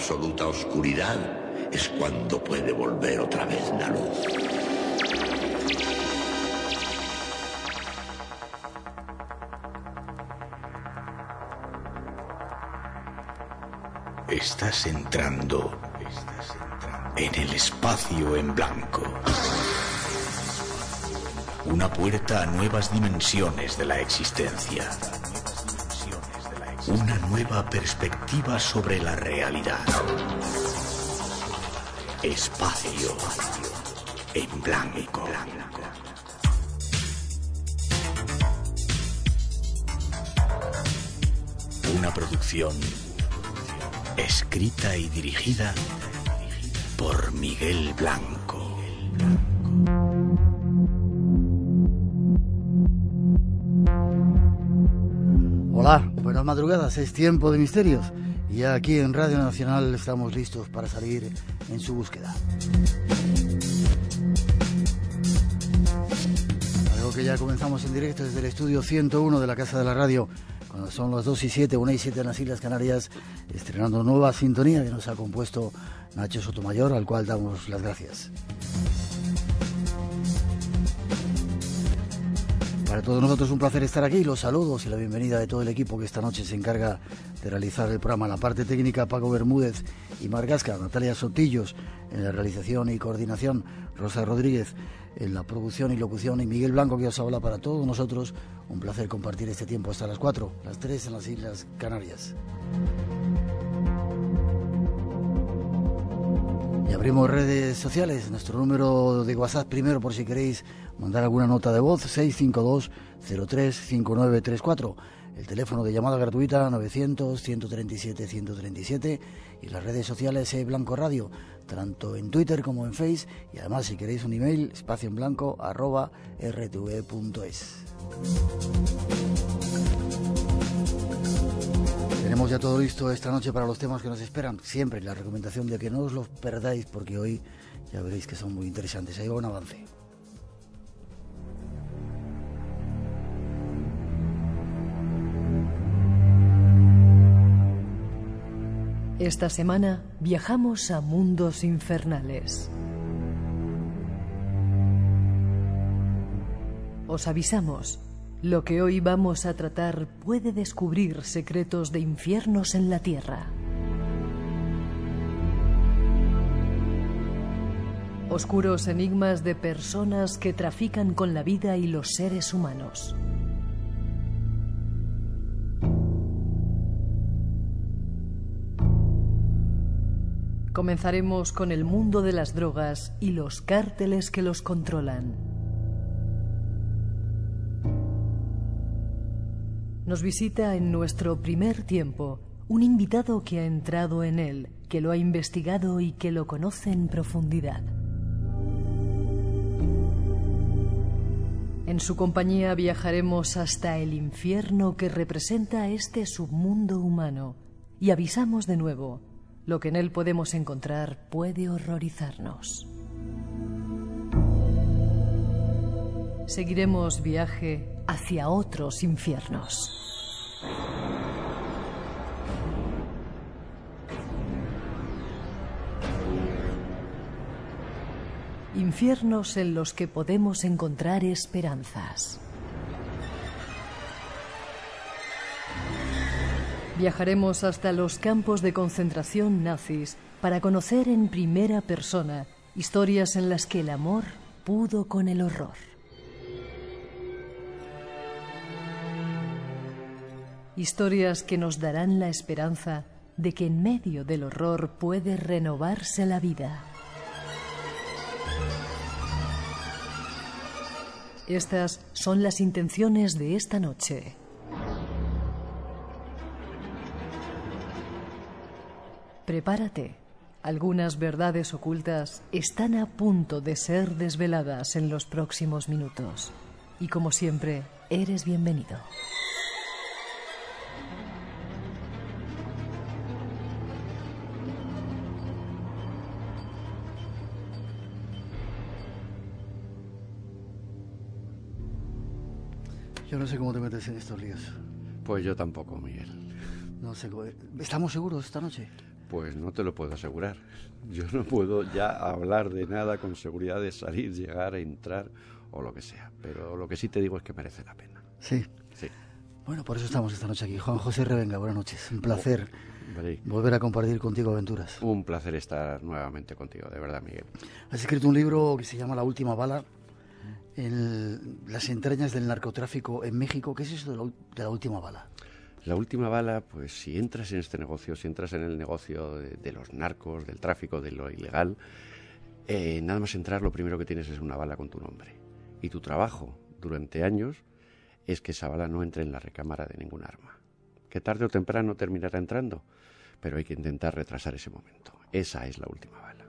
absoluta oscuridad es cuando puede volver otra vez la luz. Estás entrando en el espacio en blanco. Una puerta a nuevas dimensiones de la existencia. Una nueva perspectiva sobre la realidad. Espacio en blanco. Una producción escrita y dirigida por Miguel Blanco. Hola, buenas madrugadas, es tiempo de misterios y ya aquí en Radio Nacional estamos listos para salir en su búsqueda. Algo que ya comenzamos en directo desde el estudio 101 de la Casa de la Radio, cuando son las 2:07, 1:07 en las Islas Canarias, estrenando nueva sintonía que nos ha compuesto Nacho Sotomayor, al cual damos las gracias. Para todos nosotros un placer estar aquí, los saludos y la bienvenida de todo el equipo que esta noche se encarga de realizar el programa. En la parte técnica, Paco Bermúdez y Margasca, Natalia Sotillos en la realización y coordinación, Rosa Rodríguez en la producción y locución y Miguel Blanco que os habla. Para todos nosotros un placer compartir este tiempo hasta las 4, las 3 en las Islas Canarias. Y abrimos redes sociales, nuestro número de WhatsApp primero por si queréis mandar alguna nota de voz, 652-035934, el teléfono de llamada gratuita 900-137-137 y las redes sociales Blanco Radio, tanto en Twitter como en Face, y además si queréis un email, espacioenblanco@rtv.es. Tenemos ya todo listo esta noche para los temas que nos esperan. Siempre la recomendación de que no os los perdáis porque hoy ya veréis que son muy interesantes. Ahí va un avance. Esta semana viajamos a mundos infernales. Os avisamos. Lo que hoy vamos a tratar puede descubrir secretos de infiernos en la Tierra. Oscuros enigmas de personas que trafican con la vida y los seres humanos. Comenzaremos con el mundo de las drogas y los cárteles que los controlan. Nos visita en nuestro primer tiempo un invitado que ha entrado en él, que lo ha investigado y que lo conoce en profundidad. En su compañía viajaremos hasta el infierno que representa este submundo humano y avisamos de nuevo, lo que en él podemos encontrar puede horrorizarnos. Seguiremos viaje hacia otros infiernos. Infiernos en los que podemos encontrar esperanzas. Viajaremos hasta los campos de concentración nazis para conocer en primera persona historias en las que el amor pudo con el horror. Historias que nos darán la esperanza de que en medio del horror puede renovarse la vida. Estas son las intenciones de esta noche. Prepárate. Algunas verdades ocultas están a punto de ser desveladas en los próximos minutos. Y como siempre, eres bienvenido. Yo no sé cómo te metes en estos líos. Pues yo tampoco, Miguel. No sé cómo... ¿Estamos seguros esta noche? Pues no te lo puedo asegurar. Yo no puedo ya hablar de nada con seguridad de salir, llegar, entrar o lo que sea. Pero lo que sí te digo es que merece la pena. Sí. Sí. Bueno, por eso estamos esta noche aquí. Juan José Revenga, buenas noches. Un placer Vale. volver a compartir contigo aventuras. Un placer estar nuevamente contigo, de verdad, Miguel. Has escrito un libro que se llama La última bala, en las entrañas del narcotráfico en México. ¿Qué es eso de la última bala? La última bala, pues si entras en este negocio, si entras en el negocio de los narcos, del tráfico, de lo ilegal, nada más entrar lo primero que tienes es una bala con tu nombre. Y tu trabajo durante años es que esa bala no entre en la recámara de ningún arma. Que tarde o temprano terminará entrando, pero hay que intentar retrasar ese momento. Esa es la última bala.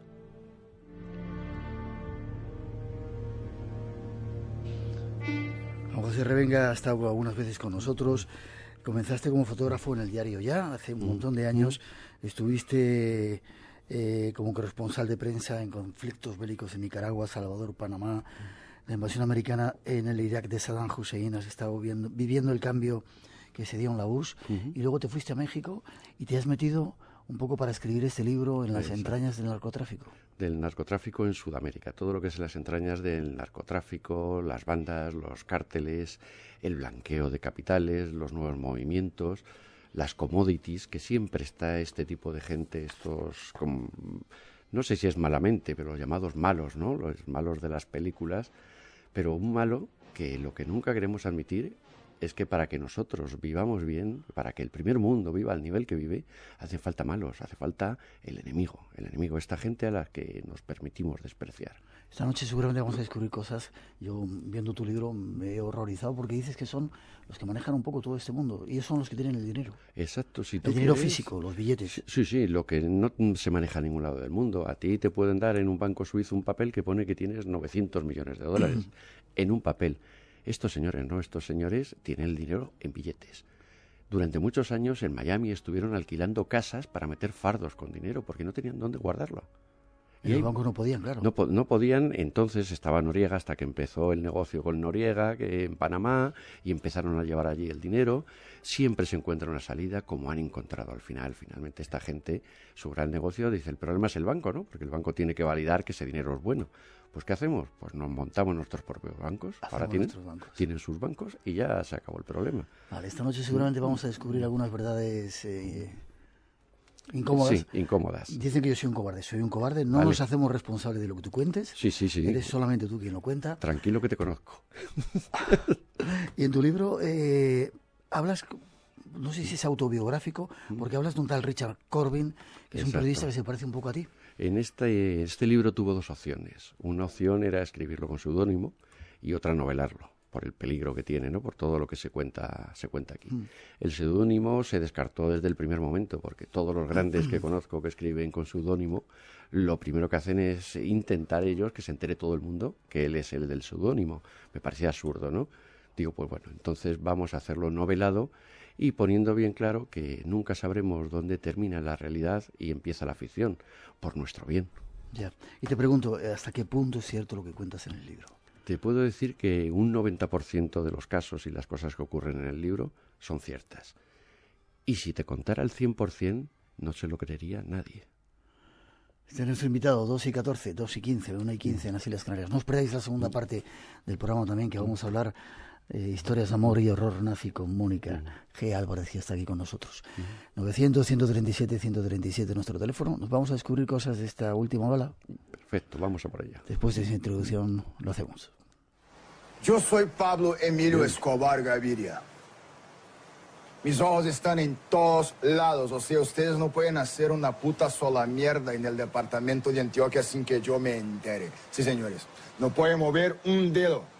Juan José Revenga ha estado algunas veces con nosotros. Comenzaste como fotógrafo en el diario Ya, hace un montón de años. Estuviste como corresponsal de prensa en conflictos bélicos en Nicaragua, Salvador, Panamá, la invasión americana en el Irak de Saddam Hussein. Has estado viviendo el cambio que se dio en la URSS y luego te fuiste a México y te has metido un poco para escribir este libro en las entrañas del narcotráfico. Del narcotráfico en Sudamérica, todo lo que es las entrañas del narcotráfico, las bandas, los cárteles, el blanqueo de capitales, los nuevos movimientos, las commodities, que siempre está este tipo de gente, estos, no sé si es malamente, pero los llamados malos, ¿no? Los malos de las películas, pero un malo que lo que nunca queremos admitir es que para que nosotros vivamos bien, para que el primer mundo viva al nivel que vive, hacen falta malos, hace falta el enemigo, esta gente a la que nos permitimos despreciar. Esta noche seguramente vamos a descubrir cosas. Yo, viendo tu libro, me he horrorizado porque dices que son los que manejan un poco todo este mundo y ellos son los que tienen el dinero. Exacto. Si tú el dinero físico, los billetes. Sí, lo que no se maneja en ningún lado del mundo. A ti te pueden dar en un banco suizo un papel que pone que tienes 900 millones de dólares en un papel. Estos señores tienen el dinero en billetes. Durante muchos años en Miami estuvieron alquilando casas para meter fardos con dinero porque no tenían dónde guardarlo. Y los bancos no podían, claro. No podían, entonces estaba Noriega hasta que empezó el negocio con Noriega en Panamá y empezaron a llevar allí el dinero. Siempre se encuentra una salida, como han encontrado al final. Finalmente esta gente, su gran negocio, dice, el problema es el banco, ¿no? Porque el banco tiene que validar que ese dinero es bueno. Pues ¿qué hacemos? Pues nos montamos nuestros propios bancos. Ahora tienen sus bancos y ya se acabó el problema. Vale, esta noche seguramente vamos a descubrir algunas verdades incómodas. Sí, incómodas. Dicen que yo soy un cobarde. Soy un cobarde. No nos hacemos responsables de lo que tú cuentes. Sí. Eres solamente tú quien lo cuenta. Tranquilo que te conozco. Y en tu libro hablas, no sé si es autobiográfico, porque hablas de un tal Richard Corbin, que es un periodista que se parece un poco a ti. En este libro tuvo dos opciones. Una opción era escribirlo con seudónimo y otra novelarlo, por el peligro que tiene, ¿no? Por todo lo que se cuenta aquí. El seudónimo se descartó desde el primer momento, porque todos los grandes que conozco que escriben con seudónimo, lo primero que hacen es intentar ellos que se entere todo el mundo que él es el del seudónimo. Me parecía absurdo, ¿no? Digo, pues bueno, entonces vamos a hacerlo novelado y poniendo bien claro que nunca sabremos dónde termina la realidad y empieza la ficción, por nuestro bien. Ya. Y te pregunto, ¿hasta qué punto es cierto lo que cuentas en el libro? Te puedo decir que un 90% de los casos y las cosas que ocurren en el libro son ciertas. Y si te contara el 100%, no se lo creería nadie. Este es nuestro invitado, 2 y 14, 2 y 15, 1 y 15 en las Islas Canarias. No os perdáis la segunda parte del programa también, que vamos a hablar historias de amor y horror nazi con Mónica G. Álvarez, que está aquí con nosotros. 900-137-137 nuestro teléfono. Nos vamos a descubrir cosas de esta última bala. Perfecto, vamos a por allá. Después de esa introducción lo hacemos. Yo soy Pablo Emilio Escobar Gaviria. Mis ojos están en todos lados. O sea, ustedes no pueden hacer una puta sola mierda en el departamento de Antioquia sin que yo me entere. Sí, señores. No pueden mover un dedo.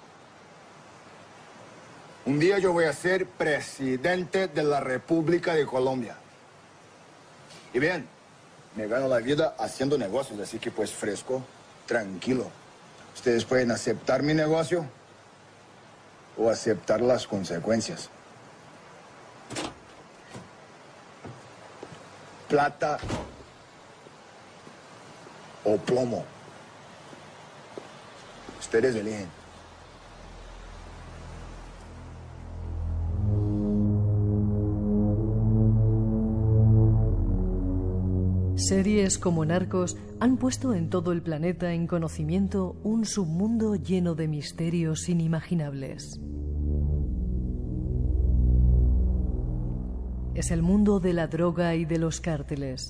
Un día yo voy a ser presidente de la República de Colombia. Y bien, me gano la vida haciendo negocios, así que pues fresco, tranquilo. Ustedes pueden aceptar mi negocio o aceptar las consecuencias. Plata o plomo. Ustedes eligen. Series como Narcos han puesto en todo el planeta en conocimiento un submundo lleno de misterios inimaginables. Es el mundo de la droga y de los cárteles.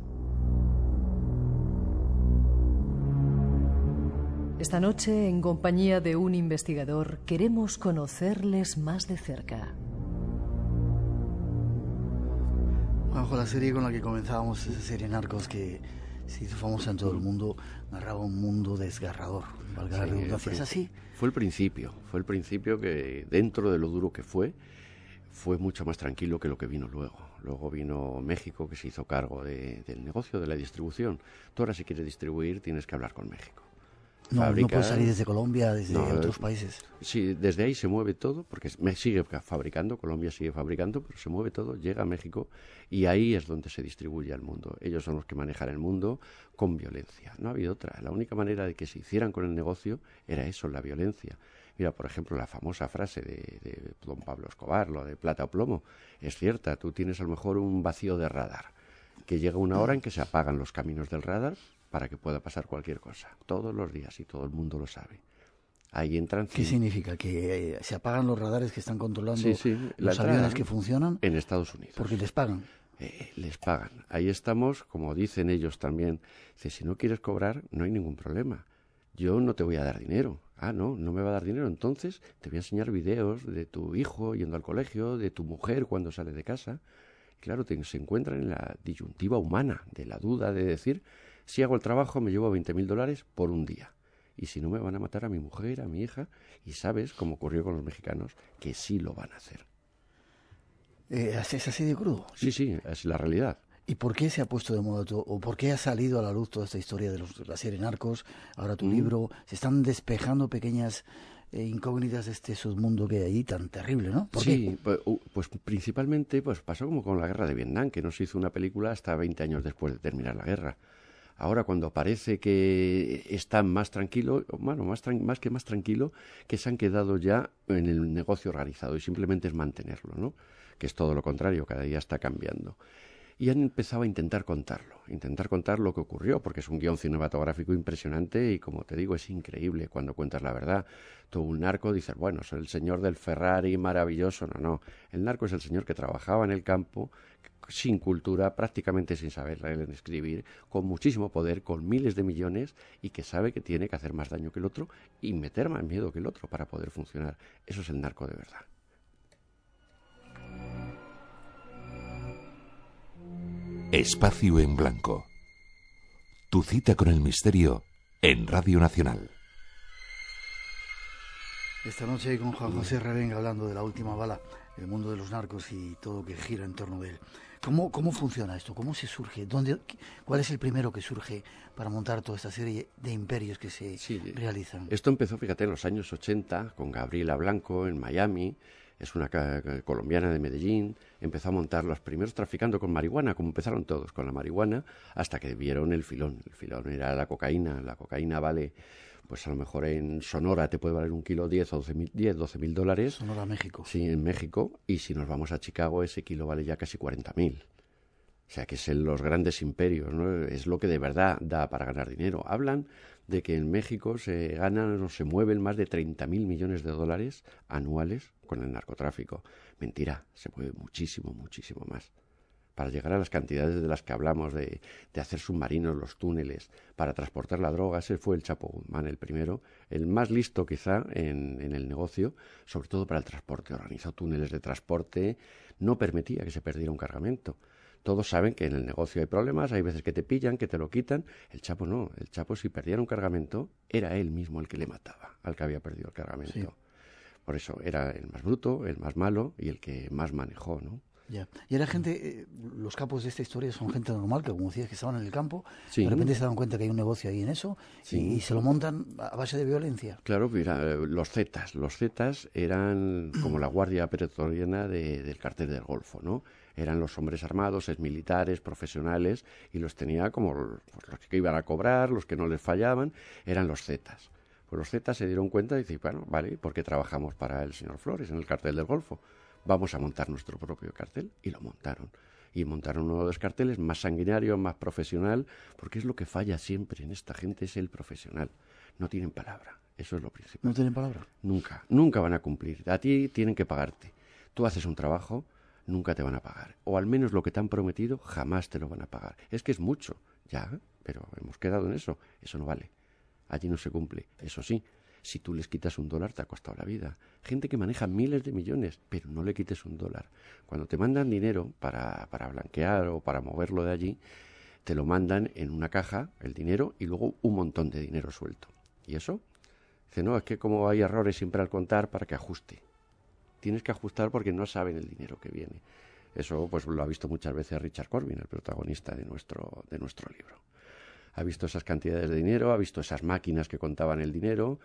Esta noche, en compañía de un investigador, queremos conocerles más de cerca. Bajo la serie con la que comenzábamos, esa serie Narcos que se hizo famosa en todo el mundo, narraba un mundo desgarrador, valga la redundancia. ¿Es así? Fue el principio que, dentro de lo duro que fue mucho más tranquilo que lo que vino luego. Luego vino México, que se hizo cargo del negocio, de la distribución. Tú ahora, si quieres distribuir, tienes que hablar con México. No puedes salir desde Colombia, desde otros países. Sí, desde ahí se mueve todo, porque sigue fabricando, Colombia sigue fabricando, pero se mueve todo, llega a México y ahí es donde se distribuye al mundo. Ellos son los que manejan el mundo con violencia. No ha habido otra. La única manera de que se hicieran con el negocio era eso, la violencia. Mira, por ejemplo, la famosa frase de don Pablo Escobar, lo de plata o plomo, es cierta. Tú tienes a lo mejor un vacío de radar, que llega una hora en que se apagan los caminos del radar para que pueda pasar cualquier cosa, todos los días, y todo el mundo lo sabe. Ahí entran... ¿Qué significa? ¿Que se apagan los radares que están controlando los aviones que funcionan? En Estados Unidos. Porque les pagan. Les pagan. Ahí estamos, como dicen ellos también, dice, si no quieres cobrar, no hay ningún problema. Yo no te voy a dar dinero. Ah, no me va a dar dinero. Entonces te voy a enseñar videos de tu hijo yendo al colegio, de tu mujer cuando sale de casa. Claro, se encuentran en la disyuntiva humana, de la duda de decir... Si hago el trabajo me llevo $20.000 por un día. Y si no, me van a matar a mi mujer, a mi hija. Y sabes, como ocurrió con los mexicanos, que sí lo van a hacer. ¿Es así de crudo? Sí, es la realidad. ¿Y por qué se ha puesto de moda todo? ¿O por qué ha salido a la luz toda esta historia de la serie Narcos? Ahora tu libro. Se están despejando pequeñas incógnitas de este submundo que hay ahí tan terrible, ¿no? ¿Por qué? Pues principalmente pasó como con la guerra de Vietnam, que no se hizo una película hasta 20 años después de terminar la guerra. Ahora, cuando parece que están más tranquilos, bueno, más tranquilo, que se han quedado ya en el negocio organizado y simplemente es mantenerlo, ¿no? Que es todo lo contrario, cada día está cambiando. Y han empezado a intentar contar lo que ocurrió, porque es un guión cinematográfico impresionante y, como te digo, es increíble cuando cuentas la verdad. Tú, un narco, dices, bueno, es el señor del Ferrari maravilloso. No, el narco es el señor que trabajaba en el campo, sin cultura, prácticamente sin saber leer ni escribir, con muchísimo poder, con miles de millones y que sabe que tiene que hacer más daño que el otro y meter más miedo que el otro para poder funcionar. Eso es el narco de verdad. Espacio en Blanco. Tu cita con el misterio en Radio Nacional. Esta noche con Juan José Revenga hablando de La Última Bala, el mundo de los narcos y todo lo que gira en torno de él. ¿Cómo funciona esto? ¿Cómo se surge? ¿Cuál es el primero que surge para montar toda esta serie de imperios que se realizan? Esto empezó, fíjate, en los años 80 con Gabriela Blanco en Miami. Es una colombiana de Medellín. Empezó a montar los primeros traficando con marihuana, como empezaron todos, con la marihuana, hasta que vieron el filón. El filón era la cocaína. La cocaína vale, pues a lo mejor en Sonora te puede valer un kilo 10 o $12.000. Sonora, México. Sí, en México. Y si nos vamos a Chicago, ese kilo vale ya casi 40.000. O sea, que es los grandes imperios, ¿no? Es lo que de verdad da para ganar dinero. Hablan de que en México se ganan o se mueven más de 30.000 millones de dólares anuales con el narcotráfico. Mentira, se mueve muchísimo, muchísimo más. Para llegar a las cantidades de las que hablamos, de hacer submarinos, los túneles, para transportar la droga, ese fue el Chapo Guzmán, el primero, el más listo quizá en el negocio, sobre todo para el transporte. Organizó túneles de transporte, no permitía que se perdiera un cargamento. Todos saben que en el negocio hay problemas, hay veces que te pillan, que te lo quitan. El Chapo no, el Chapo si perdiera un cargamento, era él mismo el que le mataba, al que había perdido el cargamento. Sí. Por eso era el más bruto, el más malo y el que más manejó, ¿no? Ya. Y era gente, los capos de esta historia son gente normal, que como decías, que estaban en el campo, sí. De repente se dan cuenta que hay un negocio ahí en eso, sí. y se lo montan a base de violencia. Claro, mira, los Zetas eran como la guardia pretoriana del cartel del Golfo, ¿no? Eran los hombres armados, exmilitares, profesionales, y los tenía como los que iban a cobrar, los que no les fallaban, eran los Zetas. Pues los Zetas se dieron cuenta y dicen, bueno, vale, ¿por qué trabajamos para el señor Flores en el cartel del Golfo? Vamos a montar nuestro propio cartel, y lo montaron. Y montaron uno de los carteles más sanguinario, más profesional, porque es lo que falla siempre en esta gente, es el profesional. No tienen palabra, eso es lo principal. ¿No tienen palabra? Nunca van a cumplir. A ti tienen que pagarte. Tú haces un trabajo, nunca te van a pagar. O al menos lo que te han prometido, jamás te lo van a pagar. Es que es mucho, ya, pero hemos quedado en eso. Eso no vale. Allí no se cumple. Eso sí, si tú les quitas $1, te ha costado la vida. Gente que maneja miles de millones, pero no le quites $1. Cuando te mandan dinero para blanquear o para moverlo de allí, te lo mandan en una caja, el dinero, y luego un montón de dinero suelto. ¿Y eso? Dice, no, es que como hay errores siempre al contar, para que ajuste. Tienes que ajustar porque no saben el dinero que viene. Eso pues lo ha visto muchas veces Richard Corbin, el protagonista de nuestro libro. Ha visto esas cantidades de dinero, ha visto esas máquinas que contaban el dinero,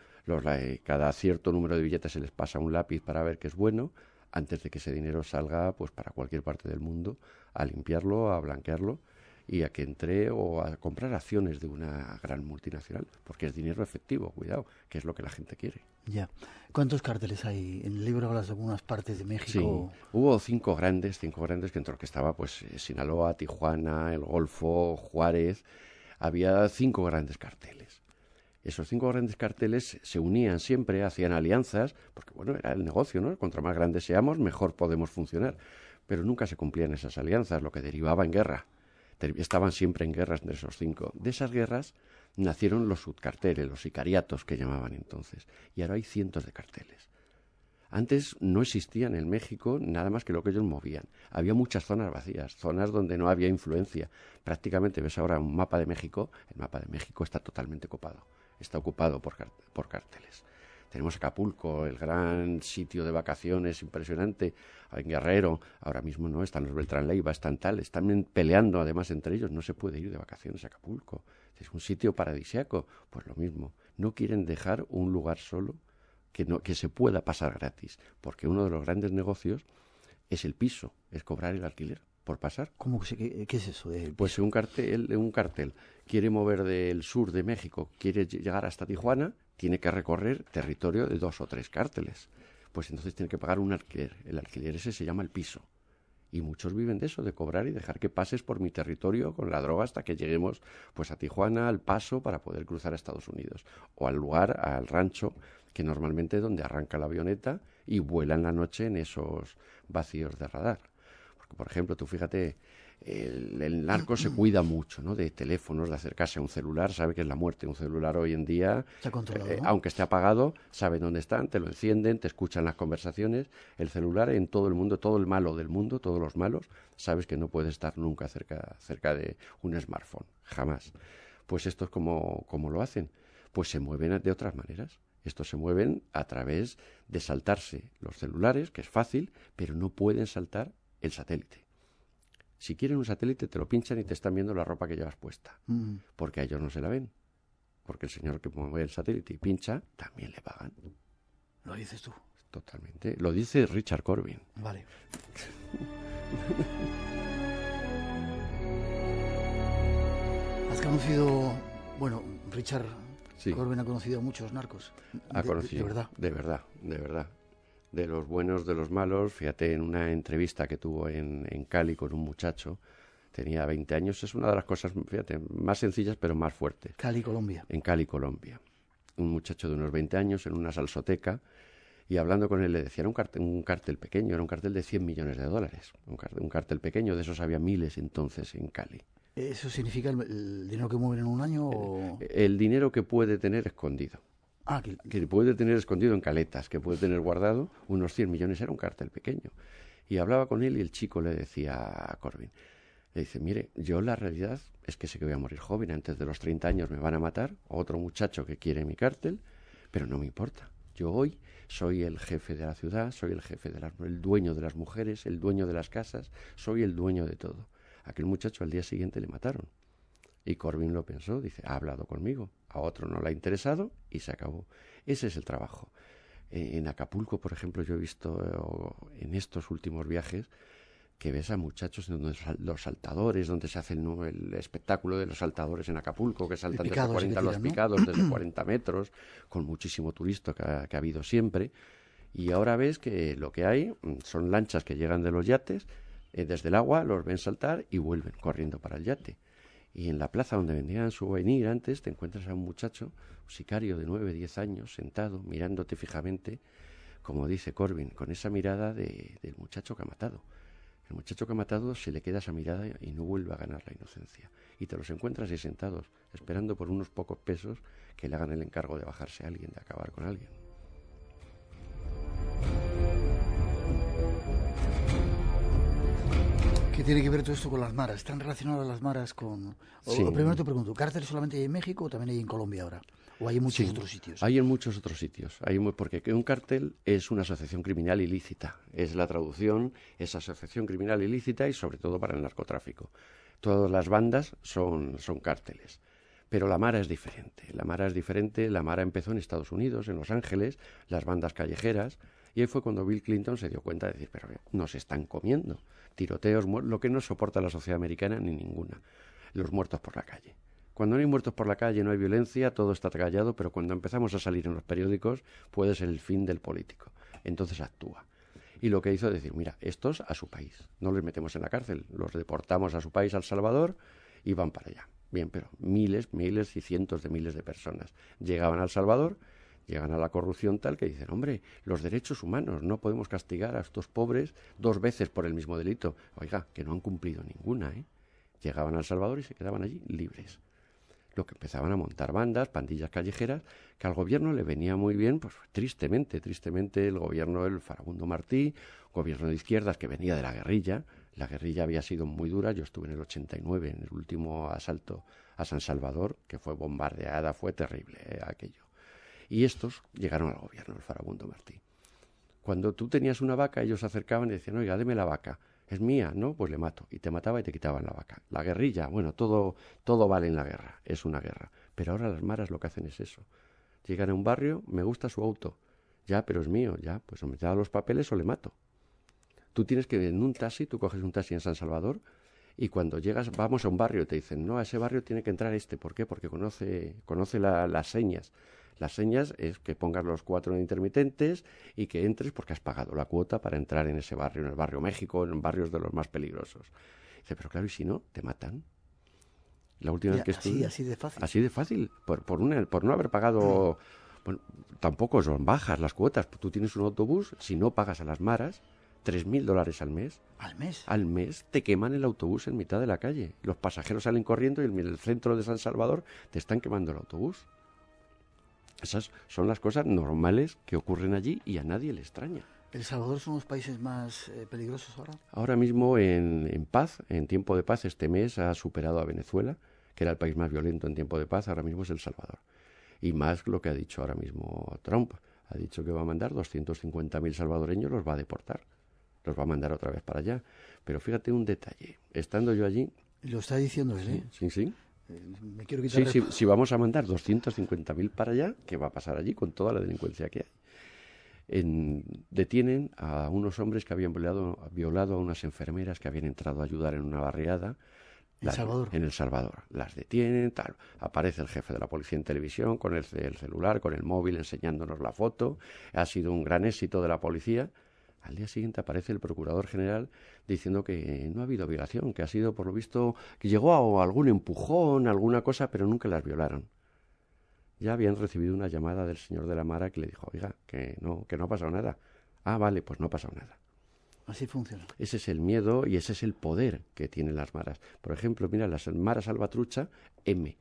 cada cierto número de billetes se les pasa un lápiz para ver qué es bueno, antes de que ese dinero salga pues para cualquier parte del mundo, a limpiarlo, a blanquearlo y a que entre o a comprar acciones de una gran multinacional, porque es dinero efectivo, cuidado, que es lo que la gente quiere. Ya. ¿Cuántos cárteles hay? En el libro hablas de algunas partes de México. Sí, hubo cinco grandes, que entre los que estaba pues Sinaloa, Tijuana, El Golfo, Juárez. Había 5 grandes carteles. Esos 5 grandes carteles se unían siempre, hacían alianzas, porque bueno, era el negocio, ¿no? Contra más grandes seamos, mejor podemos funcionar. Pero nunca se cumplían esas alianzas, lo que derivaba en guerra. Estaban siempre en guerras entre esos 5. De esas guerras nacieron los subcarteles, los sicariatos que llamaban entonces. Y ahora hay cientos de carteles. Antes no existían en México nada más que lo que ellos movían. Había muchas zonas vacías, zonas donde no había influencia. Prácticamente ves ahora un mapa de México, el mapa de México está totalmente copado. Está ocupado por cárteles. Tenemos Acapulco, el gran sitio de vacaciones impresionante, en Guerrero, ahora mismo no, están los Beltrán Leiva, están peleando además entre ellos, no se puede ir de vacaciones a Acapulco. Es un sitio paradisíaco, pues lo mismo. No quieren dejar un lugar solo que se pueda pasar gratis, porque uno de los grandes negocios es el piso, es cobrar el alquiler por pasar. ¿Cómo qué es eso? Pues un cartel quiere mover del sur de México, quiere llegar hasta Tijuana, tiene que recorrer territorio de 2 o 3 cárteles. Pues entonces tiene que pagar un alquiler. El alquiler ese se llama el piso. Y muchos viven de eso, de cobrar y dejar que pases por mi territorio con la droga hasta que lleguemos pues a Tijuana, al Paso, para poder cruzar a Estados Unidos. O al lugar, al rancho, que normalmente es donde arranca la avioneta y vuela en la noche en esos vacíos de radar. Porque, por ejemplo, tú fíjate, el narco se cuida mucho, ¿no? De teléfonos, de acercarse a un celular, sabe que es la muerte. Un celular hoy en día, ¿no? Aunque esté apagado, saben dónde están, te lo encienden, te escuchan las conversaciones. El celular en todo el mundo, todo el malo del mundo, todos los malos, sabes que no puede estar nunca cerca de un smartphone, jamás. Pues esto es como lo hacen, pues se mueven de otras maneras. Estos se mueven a través de saltarse los celulares, que es fácil, pero no pueden saltar el satélite. Si quieren un satélite, te lo pinchan y te están viendo la ropa que llevas puesta. Porque a ellos no se la ven. Porque el señor que mueve el satélite y pincha, también le pagan. ¿Lo dices tú? Totalmente. Lo dice Richard Corbin. Vale. Has conocido... Bueno, Richard Corbin ha conocido a muchos narcos. Ha conocido. De verdad. De los buenos, de los malos. Fíjate, en una entrevista que tuvo en Cali con un muchacho, tenía 20 años, es una de las cosas, fíjate, más sencillas pero más fuertes. Cali, Colombia. En Cali, Colombia. Un muchacho de unos 20 años en una salsoteca, y hablando con él le decía, era un cartel pequeño, era un cartel de $100 millones. Un cartel pequeño, de esos había miles entonces en Cali. ¿Eso significa el dinero que mueven en un año? O... El dinero que puede tener escondido. Que puede tener escondido en caletas, que puede tener guardado unos 100 millones, era un cartel pequeño. Y hablaba con él y el chico le decía a Corbin, le dice, mire, yo la realidad es que sé que voy a morir joven, antes de los 30 años me van a matar, otro muchacho que quiere mi cartel, pero no me importa. Yo hoy soy el jefe de la ciudad, soy el jefe el dueño de las mujeres, el dueño de las casas, soy el dueño de todo. Aquel muchacho al día siguiente le mataron. Y Corbin lo pensó, dice, ha hablado conmigo, a otro no le ha interesado y se acabó. Ese es el trabajo. En Acapulco, por ejemplo, yo he visto en estos últimos viajes que ves a muchachos donde los saltadores, donde se hace el espectáculo de los saltadores en Acapulco, que saltan desde 40 los picados, desde 40 metros, con muchísimo turista que ha habido siempre. Y ahora ves que lo que hay son lanchas que llegan de los yates, desde el agua, los ven saltar y vuelven corriendo para el yate. Y en la plaza donde vendían souvenir antes te encuentras a un muchacho, un sicario de 9, 10 años, sentado, mirándote fijamente, como dice Corbyn, con esa mirada del muchacho que ha matado. El muchacho que ha matado se le queda esa mirada y no vuelve a ganar la inocencia. Y te los encuentras ahí sentados, esperando por unos pocos pesos que le hagan el encargo de bajarse a alguien, de acabar con alguien. ¿Qué tiene que ver todo esto con las maras? ¿Están relacionadas las maras con...? Sí. Primero te pregunto, ¿cárceles solamente hay en México o también hay en Colombia ahora? ¿O hay en muchos otros sitios? Hay en muchos otros sitios. Porque un cártel es una asociación criminal ilícita. Es la traducción, es asociación criminal ilícita y sobre todo para el narcotráfico. Todas las bandas son cárteles. Pero la mara es diferente. La mara empezó en Estados Unidos, en Los Ángeles, las bandas callejeras. Y ahí fue cuando Bill Clinton se dio cuenta de decir, pero nos están comiendo. Tiroteos, lo que no soporta la sociedad americana ni ninguna. Los muertos por la calle. Cuando no hay muertos por la calle, no hay violencia, todo está callado, pero cuando empezamos a salir en los periódicos puede ser el fin del político. Entonces actúa. Y lo que hizo es decir, mira, estos a su país. No les metemos en la cárcel, los deportamos a su país, a El Salvador, y van para allá. Bien, pero miles y cientos de miles de personas llegaban a El Salvador, llegan a la corrupción tal que dicen, hombre, los derechos humanos, no podemos castigar a estos pobres 2 veces por el mismo delito. Oiga, que no han cumplido ninguna, ¿eh? Llegaban a El Salvador y se quedaban allí libres. Lo que empezaban a montar bandas, pandillas callejeras, que al gobierno le venía muy bien, pues tristemente el gobierno del Farabundo Martí, gobierno de izquierdas que venía de la guerrilla. La guerrilla había sido muy dura, yo estuve en el 89, en el último asalto a San Salvador, que fue bombardeada, fue terrible aquello. Y estos llegaron al gobierno, el Farabundo Martí. Cuando tú tenías una vaca, ellos se acercaban y decían, oiga, deme la vaca. Es mía, ¿no? Pues le mato. Y te mataba y te quitaban la vaca. La guerrilla, bueno, todo vale en la guerra. Es una guerra. Pero ahora las maras lo que hacen es eso. Llegan a un barrio, me gusta su auto. Ya, pero es mío. Ya, pues o me da los papeles o le mato. Tú tienes que, en un taxi, tú coges un taxi en San Salvador y cuando llegas, vamos a un barrio, te dicen, no, a ese barrio tiene que entrar este. ¿Por qué? Porque conoce las señas. Las señas es que pongas los 4 intermitentes y que entres porque has pagado la cuota para entrar en ese barrio, en el barrio México, en barrios de los más peligrosos. Dice, pero claro, y si no, te matan. La última vez que estuve... Así de fácil. Así de fácil, por no haber pagado... Bueno, tampoco son bajas las cuotas. Tú tienes un autobús, si no pagas a las maras, $3.000 al mes. ¿Al mes? Al mes te queman el autobús en mitad de la calle. Los pasajeros salen corriendo y en el centro de San Salvador te están quemando el autobús. Esas son las cosas normales que ocurren allí y a nadie le extraña. ¿El Salvador es uno de los países más peligrosos ahora? Ahora mismo en paz, en tiempo de paz, este mes ha superado a Venezuela, que era el país más violento en tiempo de paz, ahora mismo es El Salvador. Y más lo que ha dicho ahora mismo Trump. Ha dicho que va a mandar 250.000 salvadoreños, los va a deportar. Los va a mandar otra vez para allá. Pero fíjate un detalle. Estando yo allí... Lo está diciendo él, ¿eh? Sí. Me quiero quitar si vamos a mandar 250.000 para allá, ¿qué va a pasar allí con toda la delincuencia que hay? Detienen a unos hombres que habían violado a unas enfermeras que habían entrado a ayudar en una barriada. En El Salvador. Las detienen, tal. Aparece el jefe de la policía en televisión con el celular, con el móvil, enseñándonos la foto. Ha sido un gran éxito de la policía. Al día siguiente aparece el procurador general diciendo que no ha habido violación, que ha sido, por lo visto, que llegó a algún empujón, alguna cosa, pero nunca las violaron. Ya habían recibido una llamada del señor de la Mara que le dijo, oiga, que no ha pasado nada. Ah, vale, pues no ha pasado nada. Así funciona. Ese es el miedo y ese es el poder que tienen las maras. Por ejemplo, mira, las maras salvatrucha, M.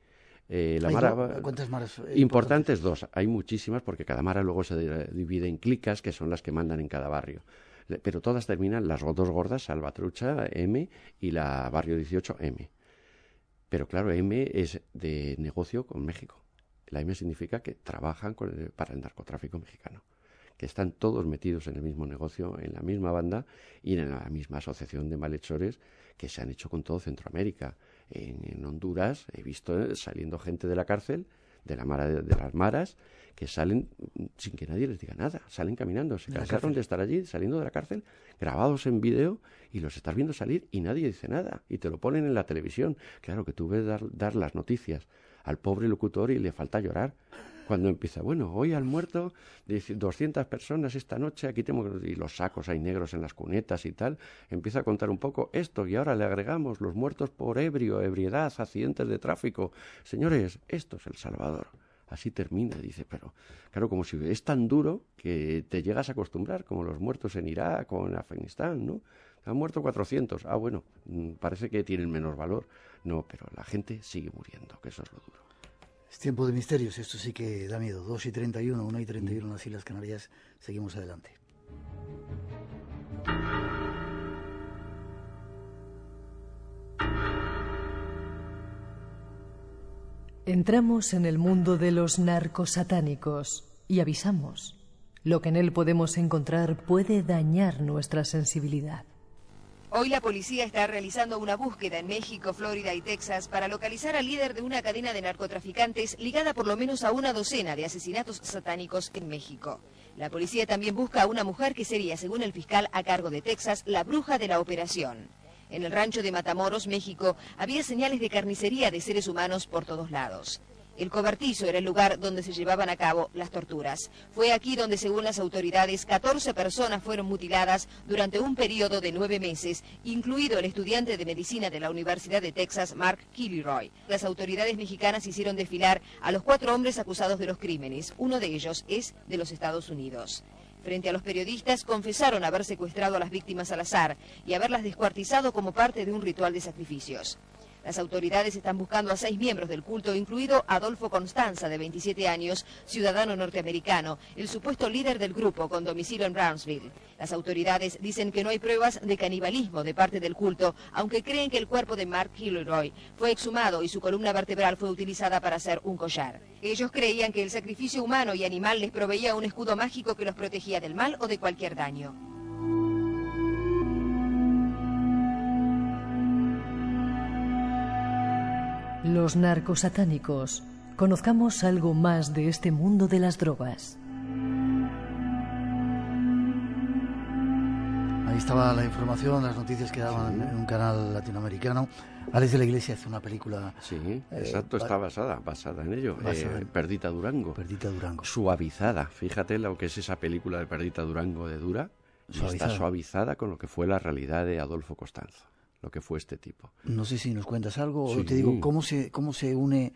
¿Cuántas maras? Importantes 2. Hay muchísimas porque cada mara luego se divide en clicas que son las que mandan en cada barrio. Pero todas terminan, las 2 gordas, Salvatrucha, M, y la Barrio 18, M. Pero claro, M es de negocio con México. La M significa que trabajan para el narcotráfico mexicano. Que están todos metidos en el mismo negocio, en la misma banda y en la misma asociación de malhechores que se han hecho con todo Centroamérica. En Honduras he visto saliendo gente de la cárcel, de las maras, que salen sin que nadie les diga nada, salen caminando, se cansaron de estar allí, saliendo de la cárcel, grabados en vídeo, y los estás viendo salir y nadie dice nada, y te lo ponen en la televisión. Claro que tú ves dar las noticias al pobre locutor y le falta llorar, Cuando empieza, bueno, hoy han muerto 200 personas esta noche, aquí tenemos, y los sacos hay negros en las cunetas y tal, empieza a contar un poco esto, y ahora le agregamos los muertos por ebriedad, accidentes de tráfico. Señores, esto es El Salvador. Así termina, dice, pero claro, como si es tan duro que te llegas a acostumbrar, como los muertos en Irak o en Afganistán, ¿no? Han muerto 400. Ah, bueno, parece que tienen menos valor. No, pero la gente sigue muriendo, que eso es lo duro. Es tiempo de misterios, esto sí que da miedo. 2:31, 1:31 en las Islas Canarias. Seguimos adelante. Entramos en el mundo de los narcosatánicos y avisamos. Lo que en él podemos encontrar puede dañar nuestra sensibilidad. Hoy la policía está realizando una búsqueda en México, Florida y Texas para localizar al líder de una cadena de narcotraficantes ligada por lo menos a una docena de asesinatos satánicos en México. La policía también busca a una mujer que sería, según el fiscal a cargo de Texas, la bruja de la operación. En el rancho de Matamoros, México, había señales de carnicería de seres humanos por todos lados. El cobertizo era el lugar donde se llevaban a cabo las torturas. Fue aquí donde, según las autoridades, 14 personas fueron mutiladas durante un periodo de 9 meses, incluido el estudiante de medicina de la Universidad de Texas, Mark Kilroy. Las autoridades mexicanas hicieron desfilar a los 4 hombres acusados de los crímenes. Uno de ellos es de los Estados Unidos. Frente a los periodistas, confesaron haber secuestrado a las víctimas al azar y haberlas descuartizado como parte de un ritual de sacrificios. Las autoridades están buscando a 6 miembros del culto, incluido Adolfo Constanza, de 27 años, ciudadano norteamericano, el supuesto líder del grupo con domicilio en Brownsville. Las autoridades dicen que no hay pruebas de canibalismo de parte del culto, aunque creen que el cuerpo de Mark Kilroy fue exhumado y su columna vertebral fue utilizada para hacer un collar. Ellos creían que el sacrificio humano y animal les proveía un escudo mágico que los protegía del mal o de cualquier daño. Los narcosatánicos. Conozcamos algo más de este mundo de las drogas. Ahí estaba la información, las noticias que daban en un canal latinoamericano. Alex de la Iglesia hace una película... Sí, exacto, está basada en ello. Perdita Durango. Perdita Durango. Suavizada. Fíjate lo que es esa película de Perdita Durango de Dura. Está suavizada con lo que fue la realidad de Adolfo Constanzo, lo que fue este tipo. No sé si nos cuentas algo, Sí. o te digo, ¿cómo se une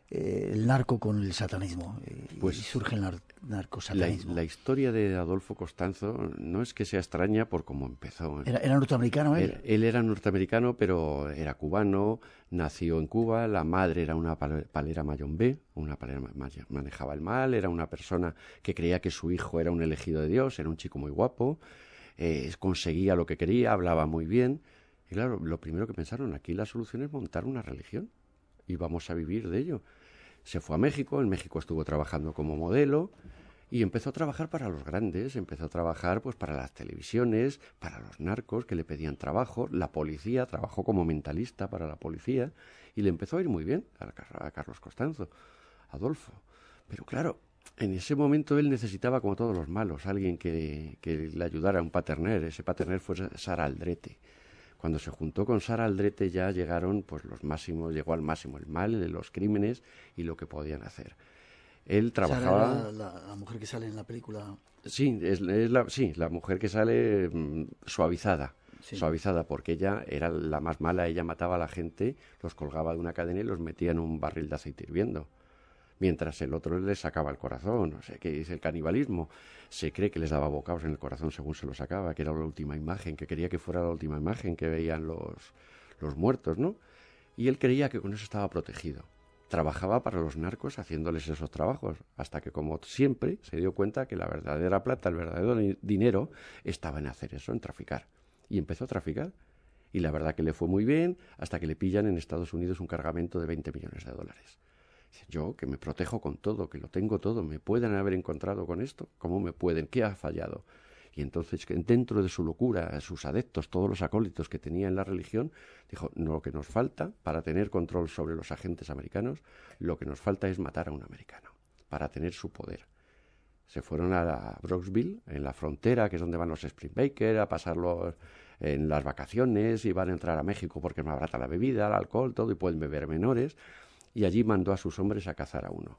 el narco con el satanismo? Pues y surge el narcosatanismo. La historia de Adolfo Constanzo no es que sea extraña por cómo empezó. ¿Era norteamericano él? Él era norteamericano, pero era cubano, nació en Cuba, la madre era una palera mayombe, una palera manejaba el mal, era una persona que creía que su hijo era un elegido de Dios, era un chico muy guapo, conseguía lo que quería, hablaba muy bien. Y claro, lo primero que pensaron, aquí la solución es montar una religión y vamos a vivir de ello. Se fue a México, en México estuvo trabajando como modelo y empezó a trabajar para los grandes, empezó a trabajar pues para las televisiones, para los narcos que le pedían trabajo, la policía, trabajó como mentalista para la policía y le empezó a ir muy bien a Carlos Constanzo, Adolfo. Pero claro, en ese momento él necesitaba, como todos los malos, alguien que le ayudara, un paterner. Ese paterner fue Sara Aldrete. Cuando se juntó con Sara Aldrete ya llegaron pues los máximos, llegó al máximo el mal, los crímenes y lo que podían hacer. Él trabajaba... Sara era la mujer que sale en la película. Sí, la mujer que sale suavizada. Sí. Suavizada, porque ella era la más mala, ella mataba a la gente, los colgaba de una cadena y los metía en un barril de aceite hirviendo. Mientras el otro les sacaba el corazón, o sea, que es el canibalismo. Se cree que les daba bocados en el corazón según se lo sacaba, que era la última imagen, que quería que fuera la última imagen que veían los muertos, ¿no? Y él creía que con eso estaba protegido. Trabajaba para los narcos haciéndoles esos trabajos, hasta que, como siempre, se dio cuenta que la verdadera plata, el verdadero dinero, estaba en hacer eso, en traficar. Y empezó a traficar. Y la verdad que le fue muy bien, hasta que le pillan en Estados Unidos un cargamento de $20 millones. Yo, que me protejo con todo, que lo tengo todo, ¿me pueden haber encontrado con esto? ¿Cómo me pueden? ¿Qué ha fallado? Y entonces, dentro de su locura, sus adeptos, todos los acólitos que tenía en la religión, dijo, no, lo que nos falta para tener control sobre los agentes americanos, lo que nos falta es matar a un americano, para tener su poder. Se fueron a Brooksville, en la frontera, que es donde van los Springbaker, a pasarlo en las vacaciones, y van a entrar a México porque me abarata la bebida, el alcohol, todo, y pueden beber menores. Y allí mandó a sus hombres a cazar a uno.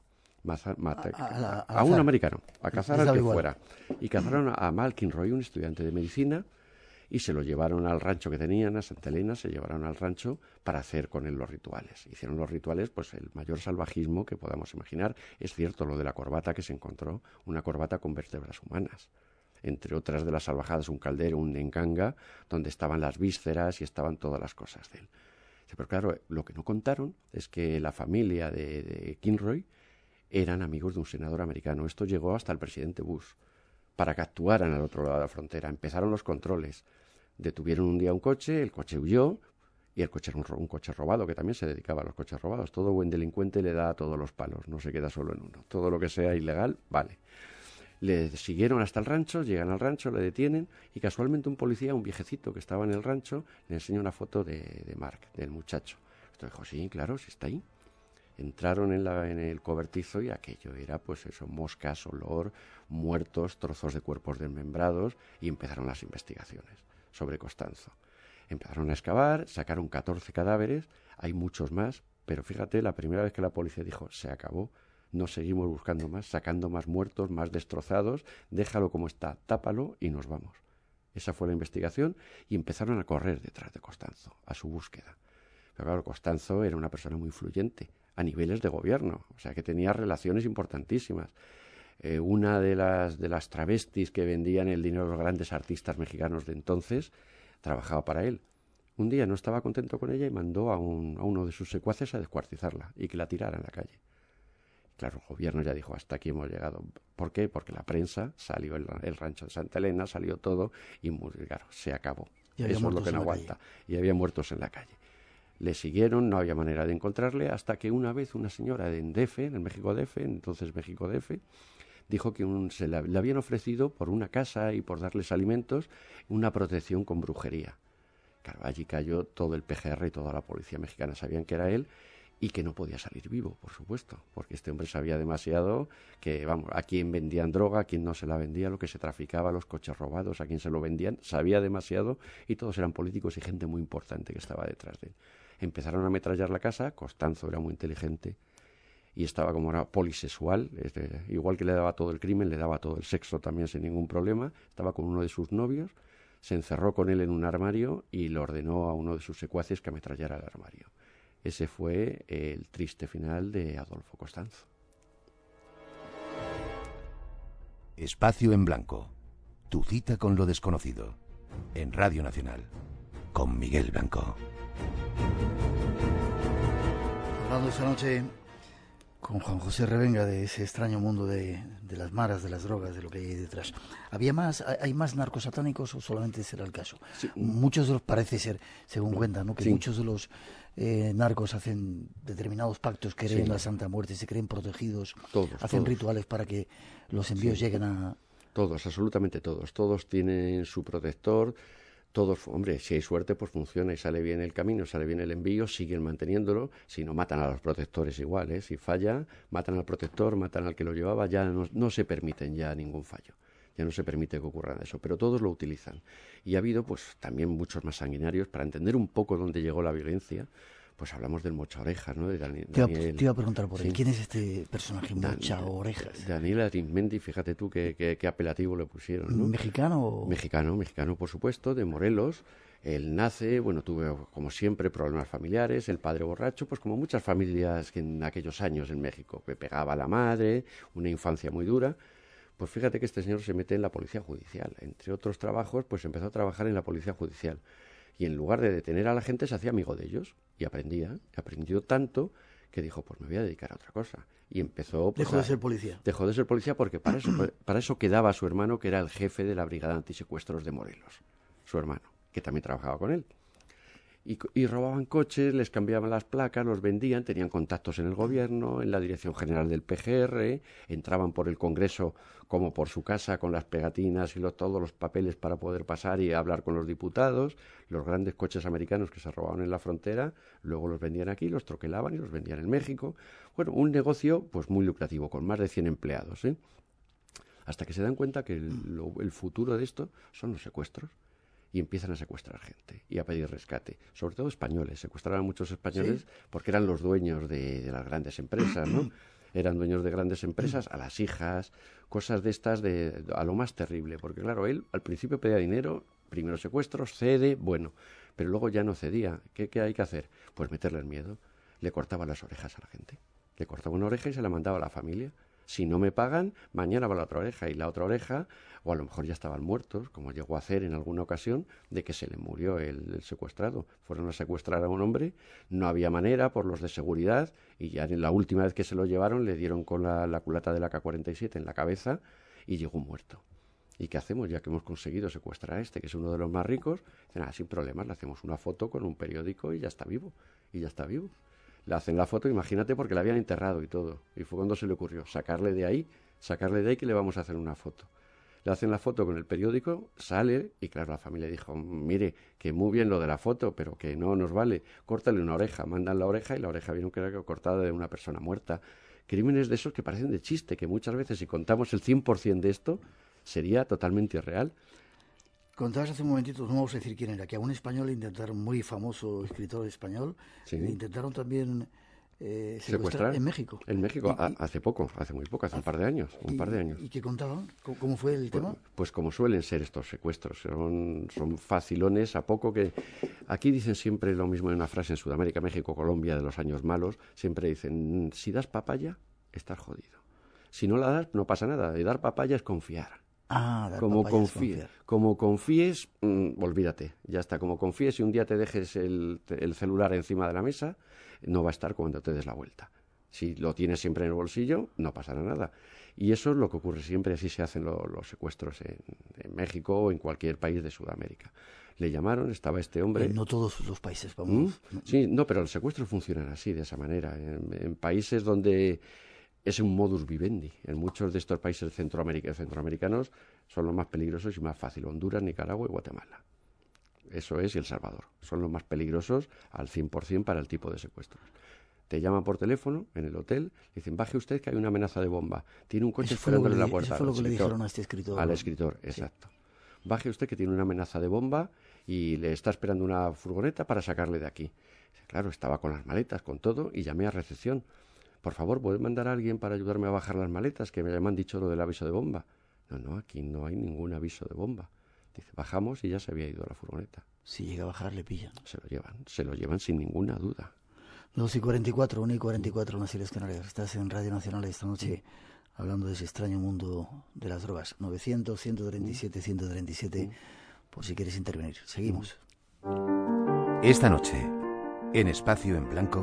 a un americano, a cazar al que fuera. Y cazaron a Mal Kinroy, un estudiante de medicina, y se lo llevaron al rancho que tenían, a Santa Elena, se llevaron al rancho para hacer con él los rituales. Hicieron los rituales, pues el mayor salvajismo que podamos imaginar. Es cierto lo de la corbata que se encontró, una corbata con vértebras humanas. Entre otras de las salvajadas, un caldero, un encanga, donde estaban las vísceras y estaban todas las cosas de él. Pero claro, lo que no contaron es que la familia de Kinroy eran amigos de un senador americano. Esto llegó hasta el presidente Bush, para que actuaran al otro lado de la frontera. Empezaron los controles. Detuvieron un día un coche, el coche huyó, y el coche era un coche robado, que también se dedicaba a los coches robados. Todo buen delincuente le da a todos los palos, no se queda solo en uno. Todo lo que sea ilegal, vale. Le siguieron hasta el rancho, llegan al rancho, le detienen, y casualmente un policía, un viejecito que estaba en el rancho, le enseña una foto de Mark, del muchacho. Entonces dijo, sí, claro, sí está ahí. Entraron en el cobertizo y aquello era, pues eso, moscas, olor, muertos, trozos de cuerpos desmembrados, y empezaron las investigaciones sobre Costanzo. Empezaron a excavar, sacaron 14 cadáveres, hay muchos más, pero fíjate, la primera vez que la policía dijo, se acabó, no seguimos buscando más, sacando más muertos, más destrozados, déjalo como está, tápalo y nos vamos. Esa fue la investigación y empezaron a correr detrás de Costanzo, a su búsqueda. Pero claro, Costanzo era una persona muy influyente a niveles de gobierno, o sea que tenía relaciones importantísimas. Una de las travestis que vendían el dinero a los grandes artistas mexicanos de entonces trabajaba para él. Un día no estaba contento con ella y mandó a uno de sus secuaces a descuartizarla y que la tirara en la calle. Claro, el gobierno ya dijo, hasta aquí hemos llegado. ¿Por qué? Porque la prensa, salió el rancho de Santa Elena, salió todo y claro, se acabó. Eso es lo que no aguanta. Y había muertos en la calle. Le siguieron, no había manera de encontrarle, hasta que una vez una señora en DF, en el México DF, entonces México DF, dijo que le habían ofrecido por una casa y por darles alimentos una protección con brujería. Claro, allí cayó todo el PGR y toda la policía mexicana. Sabían que era él y que no podía salir vivo, por supuesto, porque este hombre sabía demasiado que, vamos, a quién vendían droga, a quién no se la vendía, lo que se traficaba, los coches robados, a quién se lo vendían, sabía demasiado y todos eran políticos y gente muy importante que estaba detrás de él. Empezaron a ametrallar la casa, Costanzo era muy inteligente y estaba como era polisexual, igual que le daba todo el crimen, le daba todo el sexo también sin ningún problema, estaba con uno de sus novios, se encerró con él en un armario y le ordenó a uno de sus secuaces que ametrallara el armario. Ese fue el triste final de Adolfo Costanzo. Espacio en Blanco. Tu cita con lo desconocido. En Radio Nacional. Con Miguel Blanco. Hablando esta noche con Juan José Revenga de ese extraño mundo de las maras, de las drogas, de lo que hay detrás. ¿Hay más narcos satánicos o solamente será el caso? Sí. Muchos de los, parece ser, según cuentan, ¿no? Que sí. Muchos de los narcos hacen determinados pactos, creen en la Santa Muerte, se creen protegidos, hacen rituales para que los envíos lleguen a... Todos, absolutamente todos. Todos tienen su protector. Todos, hombre, si hay suerte, pues funciona y sale bien el camino, sale bien el envío, siguen manteniéndolo. Si no, matan a los protectores igual, ¿eh? Si falla, matan al protector, matan al que lo llevaba, ya no se permiten ya ningún fallo. Ya no se permite que ocurra eso, pero todos lo utilizan. Y ha habido, pues, también muchos más sanguinarios. Para entender un poco dónde llegó la violencia, pues hablamos del Mocha Orejas, ¿no? De Daniel. Te iba a preguntar por él. ¿Quién es este personaje, Mocha Orejas? Daniel Arismendi, fíjate tú qué apelativo le pusieron, ¿no? ¿Mexicano? Mexicano, por supuesto, de Morelos. Él nace, bueno, tuvo, como siempre, problemas familiares, el padre borracho, pues como muchas familias que en aquellos años en México, que pegaba a la madre, una infancia muy dura. Pues fíjate que este señor se mete en la policía judicial. Entre otros trabajos, pues empezó a trabajar en la policía judicial. Y en lugar de detener a la gente, se hacía amigo de ellos. Y aprendió tanto que dijo, pues me voy a dedicar a otra cosa. Y empezó... Pues, dejó de ser policía. Dejó de ser policía porque para eso quedaba su hermano, que era el jefe de la Brigada Antisecuestros de Morelos. Su hermano, que también trabajaba con él. Y robaban coches, les cambiaban las placas, los vendían, tenían contactos en el gobierno, en la Dirección General del PGR, entraban por el Congreso como por su casa con las pegatinas y todos los papeles para poder pasar y hablar con los diputados. Los grandes coches americanos que se robaban en la frontera, luego los vendían aquí, los troquelaban y los vendían en México. Bueno, un negocio pues muy lucrativo, con más de 100 empleados, ¿eh? Hasta que se dan cuenta que el futuro de esto son los secuestros. Y empiezan a secuestrar gente y a pedir rescate, sobre todo españoles. Secuestraron a muchos españoles porque eran los dueños de las grandes empresas, ¿no? eran dueños de grandes empresas, a las hijas, cosas de estas a lo más terrible, porque claro, él al principio pedía dinero, primero secuestros, cede, bueno, pero luego ya no cedía. ¿Qué hay que hacer? Pues meterle el miedo. Le cortaba las orejas a la gente. Le cortaba una oreja y se la mandaba a la familia. Si no me pagan, mañana va la otra oreja. Y la otra oreja, o a lo mejor ya estaban muertos, como llegó a hacer en alguna ocasión, de que se le murió el secuestrado. Fueron a secuestrar a un hombre, no había manera por los de seguridad, y ya en la última vez que se lo llevaron le dieron con la culata del AK-47 en la cabeza y llegó muerto. ¿Y qué hacemos? Ya que hemos conseguido secuestrar a este, que es uno de los más ricos, dicen, sin problemas, le hacemos una foto con un periódico y ya está vivo. Y ya está vivo. Le hacen la foto, imagínate, porque la habían enterrado y todo. Y fue cuando se le ocurrió sacarle de ahí que le vamos a hacer una foto. Le hacen la foto con el periódico, sale, y claro, la familia dijo, mire, que muy bien lo de la foto, pero que no nos vale, córtale una oreja. Mandan la oreja y la oreja vieron que era cortada de una persona muerta. Crímenes de esos que parecen de chiste, que muchas veces si contamos el 100% de esto, sería totalmente irreal. Contabas hace un momentito, no vamos a decir quién era, que a un español intentaron, muy famoso escritor español, sí, intentaron también secuestrar en México. En México, hace muy poco, hace un par de años. ¿Y qué contaban? ¿Cómo fue el tema? Pues como suelen ser estos secuestros, son facilones, a poco que... Aquí dicen siempre lo mismo en una frase en Sudamérica, México, Colombia, de los años malos, siempre dicen, si das papaya, estás jodido. Si no la das, no pasa nada, y dar papaya es confiar. Como confíes, olvídate, ya está. Como confíes y un día te dejes el celular encima de la mesa, no va a estar cuando te des la vuelta. Si lo tienes siempre en el bolsillo, no pasará nada. Y eso es lo que ocurre siempre, así se hacen los secuestros en México o en cualquier país de Sudamérica. Le llamaron, estaba este hombre... No todos los países, vamos. Sí, no, pero los secuestros funcionan así, de esa manera. En países donde... es un modus vivendi. En muchos de estos países centroamericanos son los más peligrosos y más fáciles. Honduras, Nicaragua y Guatemala. Eso es, y El Salvador. Son los más peligrosos al 100% para el tipo de secuestros. Te llaman por teléfono en el hotel, dicen, baje usted que hay una amenaza de bomba. Tiene un coche esperándole en la puerta. Eso fue lo que le dijeron a este escritor. Al escritor, exacto. Sí. Baje usted que tiene una amenaza de bomba y le está esperando una furgoneta para sacarle de aquí. Claro, estaba con las maletas, con todo, y llamé a recepción. Por favor, ¿puedes mandar a alguien para ayudarme a bajar las maletas? Que me han dicho lo del aviso de bomba. No, aquí no hay ningún aviso de bomba. Dice, bajamos y ya se había ido a la furgoneta. Si llega a bajar, le pillan. Se lo llevan sin ninguna duda. 2:44, 1:44 en las Islas Canarias. Estás en Radio Nacional esta noche hablando de ese extraño mundo de las drogas. 900-137-137, por si quieres intervenir. Seguimos. Esta noche, en Espacio en Blanco...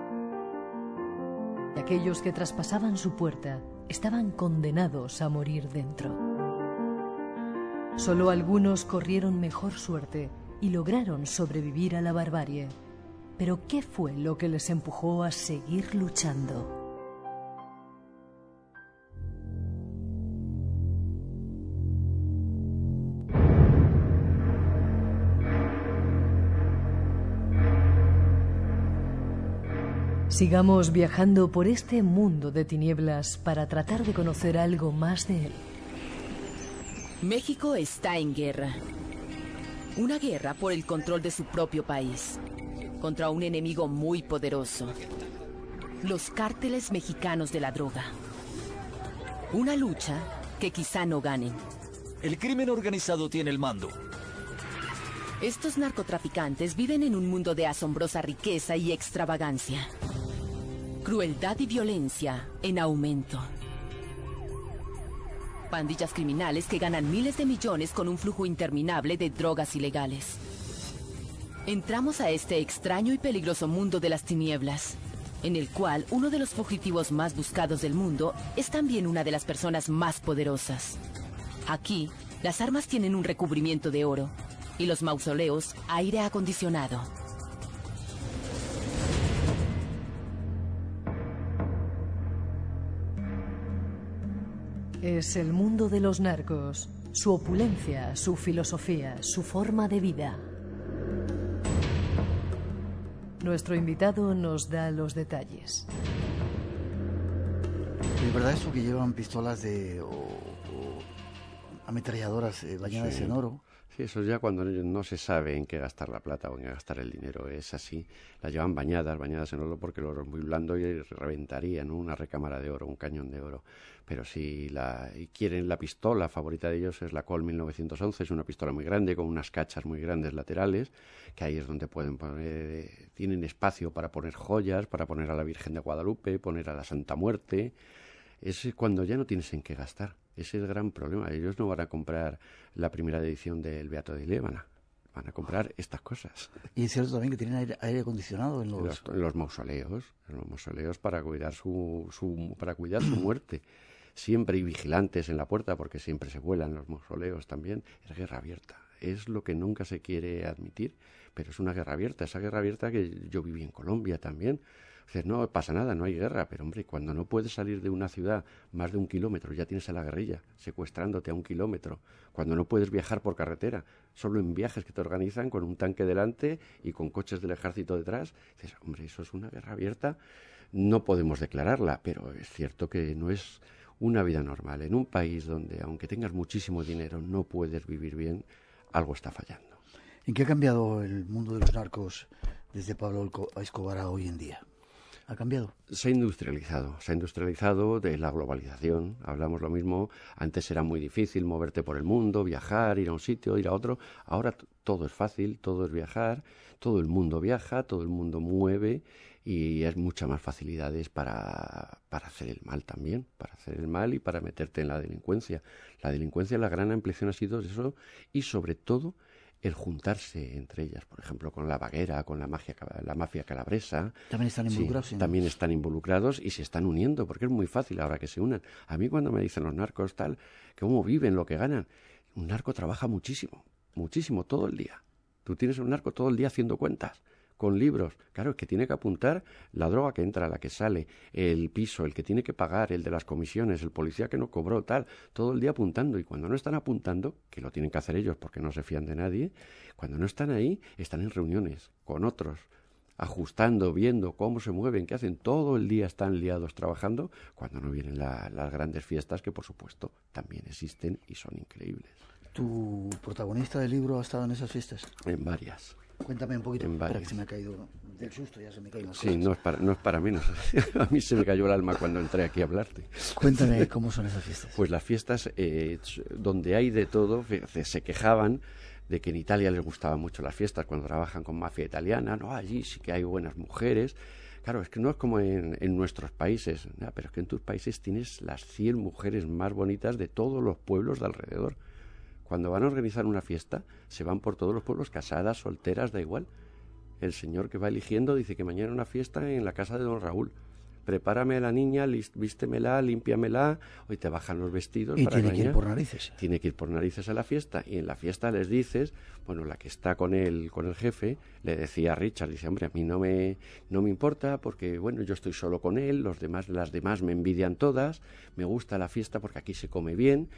Aquellos que traspasaban su puerta estaban condenados a morir dentro. Solo algunos corrieron mejor suerte y lograron sobrevivir a la barbarie. Pero ¿qué fue lo que les empujó a seguir luchando? Sigamos viajando por este mundo de tinieblas para tratar de conocer algo más de él. México está en guerra. Una guerra por el control de su propio país, contra un enemigo muy poderoso: los cárteles mexicanos de la droga. Una lucha que quizá no ganen. El crimen organizado tiene el mando. Estos narcotraficantes viven en un mundo de asombrosa riqueza y extravagancia. Crueldad y violencia en aumento. Pandillas criminales que ganan miles de millones con un flujo interminable de drogas ilegales. Entramos a este extraño y peligroso mundo de las tinieblas, en el cual uno de los fugitivos más buscados del mundo es también una de las personas más poderosas. Aquí, las armas tienen un recubrimiento de oro y los mausoleos aire acondicionado. Es el mundo de los narcos, su opulencia, su filosofía, su forma de vida. Nuestro invitado nos da los detalles. ¿Es verdad eso que llevan pistolas o ametralladoras bañadas en oro? Sí, eso ya cuando no se sabe en qué gastar la plata o en qué gastar el dinero. Es así. Las llevan bañadas en oro porque el oro es muy blando y reventarían, ¿no? Una recámara de oro, un cañón de oro. Pero si quieren la pistola favorita de ellos es la Colt 1911, es una pistola muy grande con unas cachas muy grandes laterales, que ahí es donde pueden poner, tienen espacio para poner joyas, para poner a la Virgen de Guadalupe, poner a la Santa Muerte. Es cuando ya no tienes en qué gastar. Ese es el gran problema. Ellos no van a comprar la primera edición del Beato de Liébana. Van a comprar estas cosas. Y es cierto también que tienen aire acondicionado en los mausoleos para cuidar para cuidar su muerte. Siempre hay vigilantes en la puerta porque siempre se vuelan los mausoleos también. Es guerra abierta. Es lo que nunca se quiere admitir, pero es una guerra abierta. Esa guerra abierta que yo viví en Colombia también. Dices, no pasa nada, no hay guerra, pero hombre, cuando no puedes salir de una ciudad más de 1 kilómetro, ya tienes a la guerrilla secuestrándote a 1 kilómetro. Cuando no puedes viajar por carretera, solo en viajes que te organizan con un tanque delante y con coches del ejército detrás, dices, hombre, eso es una guerra abierta. No podemos declararla, pero es cierto que no es una vida normal. En un país donde, aunque tengas muchísimo dinero, no puedes vivir bien, algo está fallando. ¿En qué ha cambiado el mundo de los narcos desde Pablo Escobar a hoy en día? ¿Ha cambiado? Se ha industrializado de la globalización. Hablamos lo mismo, antes era muy difícil moverte por el mundo, viajar, ir a un sitio, ir a otro. Ahora todo es fácil, todo es viajar, todo el mundo viaja, todo el mundo mueve y hay muchas más facilidades para hacer el mal también, para hacer el mal y para meterte en la delincuencia. La delincuencia, la gran ampliación ha sido eso y sobre todo el juntarse entre ellas, por ejemplo, con la vaguera, con la mafia calabresa. ¿También están involucrados? Sí, también están involucrados y se están uniendo, porque es muy fácil ahora que se unan. A mí cuando me dicen los narcos tal, cómo viven, lo que ganan, un narco trabaja muchísimo, todo el día. Tú tienes un narco todo el día haciendo cuentas, con libros. Claro, es que tiene que apuntar la droga que entra, la que sale, el piso, el que tiene que pagar, el de las comisiones, el policía que no cobró, tal, todo el día apuntando. Y cuando no están apuntando, que lo tienen que hacer ellos porque no se fían de nadie, cuando no están ahí, están en reuniones con otros, ajustando, viendo cómo se mueven, qué hacen. Todo el día están liados trabajando cuando no vienen las grandes fiestas que, por supuesto, también existen y son increíbles. ¿Tu protagonista del libro ha estado en esas fiestas? En varias. Cuéntame un poquito, para que se me ha caído del susto, ya se me caen las sí, cosas. No es para menos. A mí se me cayó el alma cuando entré aquí a hablarte. Cuéntame cómo son esas fiestas. Pues las fiestas donde hay de todo, se quejaban de que en Italia les gustaban mucho las fiestas cuando trabajan con mafia italiana. No, allí sí que hay buenas mujeres. Claro, es que no es como en nuestros países, pero es que en tus países tienes las 100 mujeres más bonitas de todos los pueblos de alrededor. Cuando van a organizar una fiesta, se van por todos los pueblos, casadas, solteras, da igual. El señor que va eligiendo dice que mañana una fiesta en la casa de don Raúl. Prepárame a la niña, vístemela, límpiamela, hoy te bajan los vestidos. Y tiene que ir por narices. Tiene que ir por narices a la fiesta. Y en la fiesta les dices, bueno, la que está con el jefe, le decía a Richard, dice, hombre, a mí no me importa porque, bueno, yo estoy solo con él, las demás me envidian todas, me gusta la fiesta porque aquí se come bien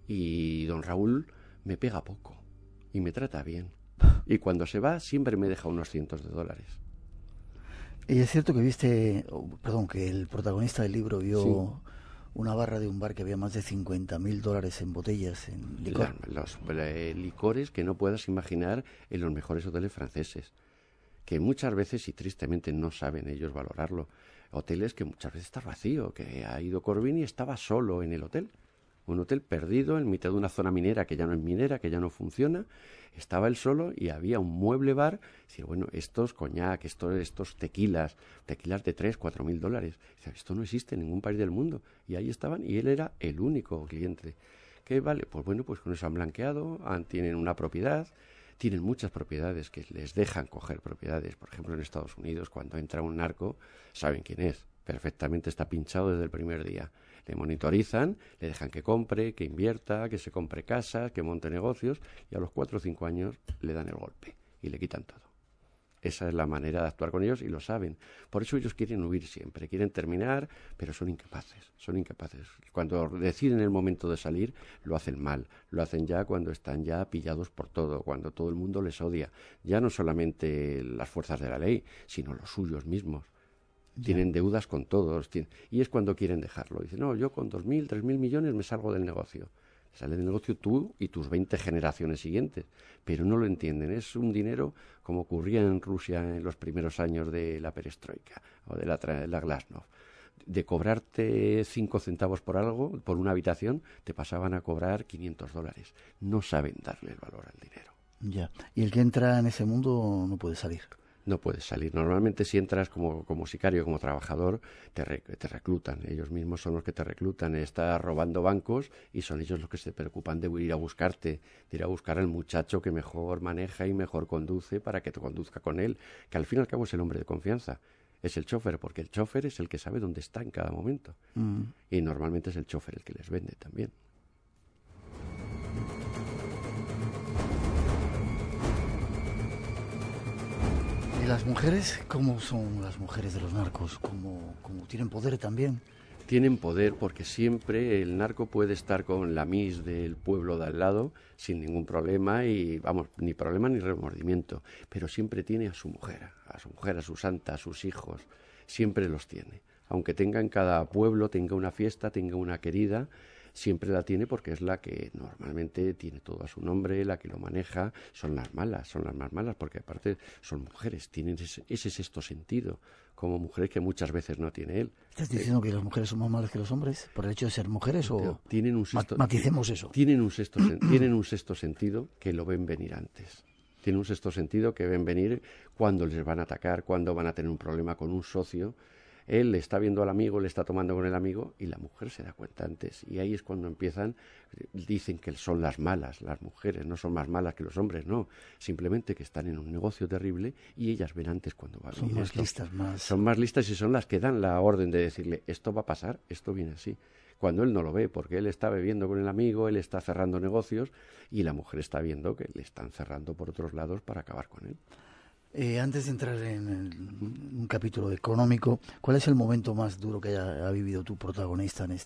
y don Raúl me pega poco y me trata bien. Y cuando se va siempre me deja unos cientos de dólares. Y es cierto que que el protagonista del libro vio una barra de un bar que había más de $50,000 en botellas, en licor. Los licores que no puedas imaginar en los mejores hoteles franceses, que muchas veces y tristemente no saben ellos valorarlo. Hoteles que muchas veces está vacío, que ha ido Corbini y estaba solo en el hotel. Un hotel perdido en mitad de una zona minera que ya no es minera, que ya no funciona. Estaba él solo y había un mueble bar. Decir, bueno, estos coñac, estos tequilas de $3,000-4,000. Esto no existe en ningún país del mundo. Y ahí estaban y él era el único cliente. ¿Qué vale? Pues bueno, pues con eso han blanqueado, tienen una propiedad, tienen muchas propiedades que les dejan coger propiedades. Por ejemplo, en Estados Unidos, cuando entra un narco, saben quién es. Perfectamente está pinchado desde el primer día. Le monitorizan, le dejan que compre, que invierta, que se compre casas, que monte negocios y a los 4 o 5 años le dan el golpe y le quitan todo. Esa es la manera de actuar con ellos y lo saben. Por eso ellos quieren huir siempre, quieren terminar, pero son incapaces. Cuando deciden el momento de salir, lo hacen mal. Lo hacen ya cuando están ya pillados por todo, cuando todo el mundo les odia. Ya no solamente las fuerzas de la ley, sino los suyos mismos. Tienen deudas con todos y es cuando quieren dejarlo. Dicen, no, yo con 2.000, 3.000 millones me salgo del negocio. Sale del negocio tú y tus 20 generaciones siguientes, pero no lo entienden. Es un dinero como ocurría en Rusia en los primeros años de la perestroika o de la glasnost. De cobrarte 5 centavos por algo, por una habitación, te pasaban a cobrar $500. No saben darle el valor al dinero. Ya. Y el que entra en ese mundo no puede salir. No puedes salir. Normalmente si entras como sicario, como trabajador, te reclutan. Ellos mismos son los que te reclutan. Estás robando bancos y son ellos los que se preocupan de ir a buscarte, de ir a buscar al muchacho que mejor maneja y mejor conduce para que te conduzca con él, que al fin y al cabo es el hombre de confianza. Es el chofer, porque el chofer es el que sabe dónde está en cada momento. Y normalmente es el chofer el que les vende también. ¿Y las mujeres? ¿Cómo son las mujeres de los narcos? ¿Cómo tienen poder también? Tienen poder porque siempre el narco puede estar con la miss del pueblo de al lado sin ningún problema y, vamos, ni problema ni remordimiento, pero siempre tiene a su mujer, a su santa, a sus hijos, siempre los tiene. Aunque tenga en cada pueblo, tenga una fiesta, tenga una querida, siempre la tiene porque es la que normalmente tiene todo a su nombre, la que lo maneja. Son las más malas, porque aparte son mujeres, tienen ese sexto sentido, como mujeres que muchas veces no tiene él. ¿Estás diciendo que las mujeres son más malas que los hombres por el hecho de ser mujeres o tienen un sexto, maticemos eso? Tienen un sexto sentido que lo ven venir antes. Tienen un sexto sentido que ven venir cuando les van a atacar, cuando van a tener un problema con un socio. Él le está viendo al amigo, le está tomando con el amigo y la mujer se da cuenta antes. Y ahí es cuando empiezan, dicen que son las malas, las mujeres, no son más malas que los hombres, no. Simplemente que están en un negocio terrible y ellas ven antes cuando va a venir. Son más listas, más. Son más listas y son las que dan la orden de decirle, esto va a pasar, esto viene así. Cuando él no lo ve, porque él está bebiendo con el amigo, él está cerrando negocios y la mujer está viendo que le están cerrando por otros lados para acabar con él. Antes de entrar en un capítulo económico, ¿cuál es el momento más duro que ha vivido tu protagonista en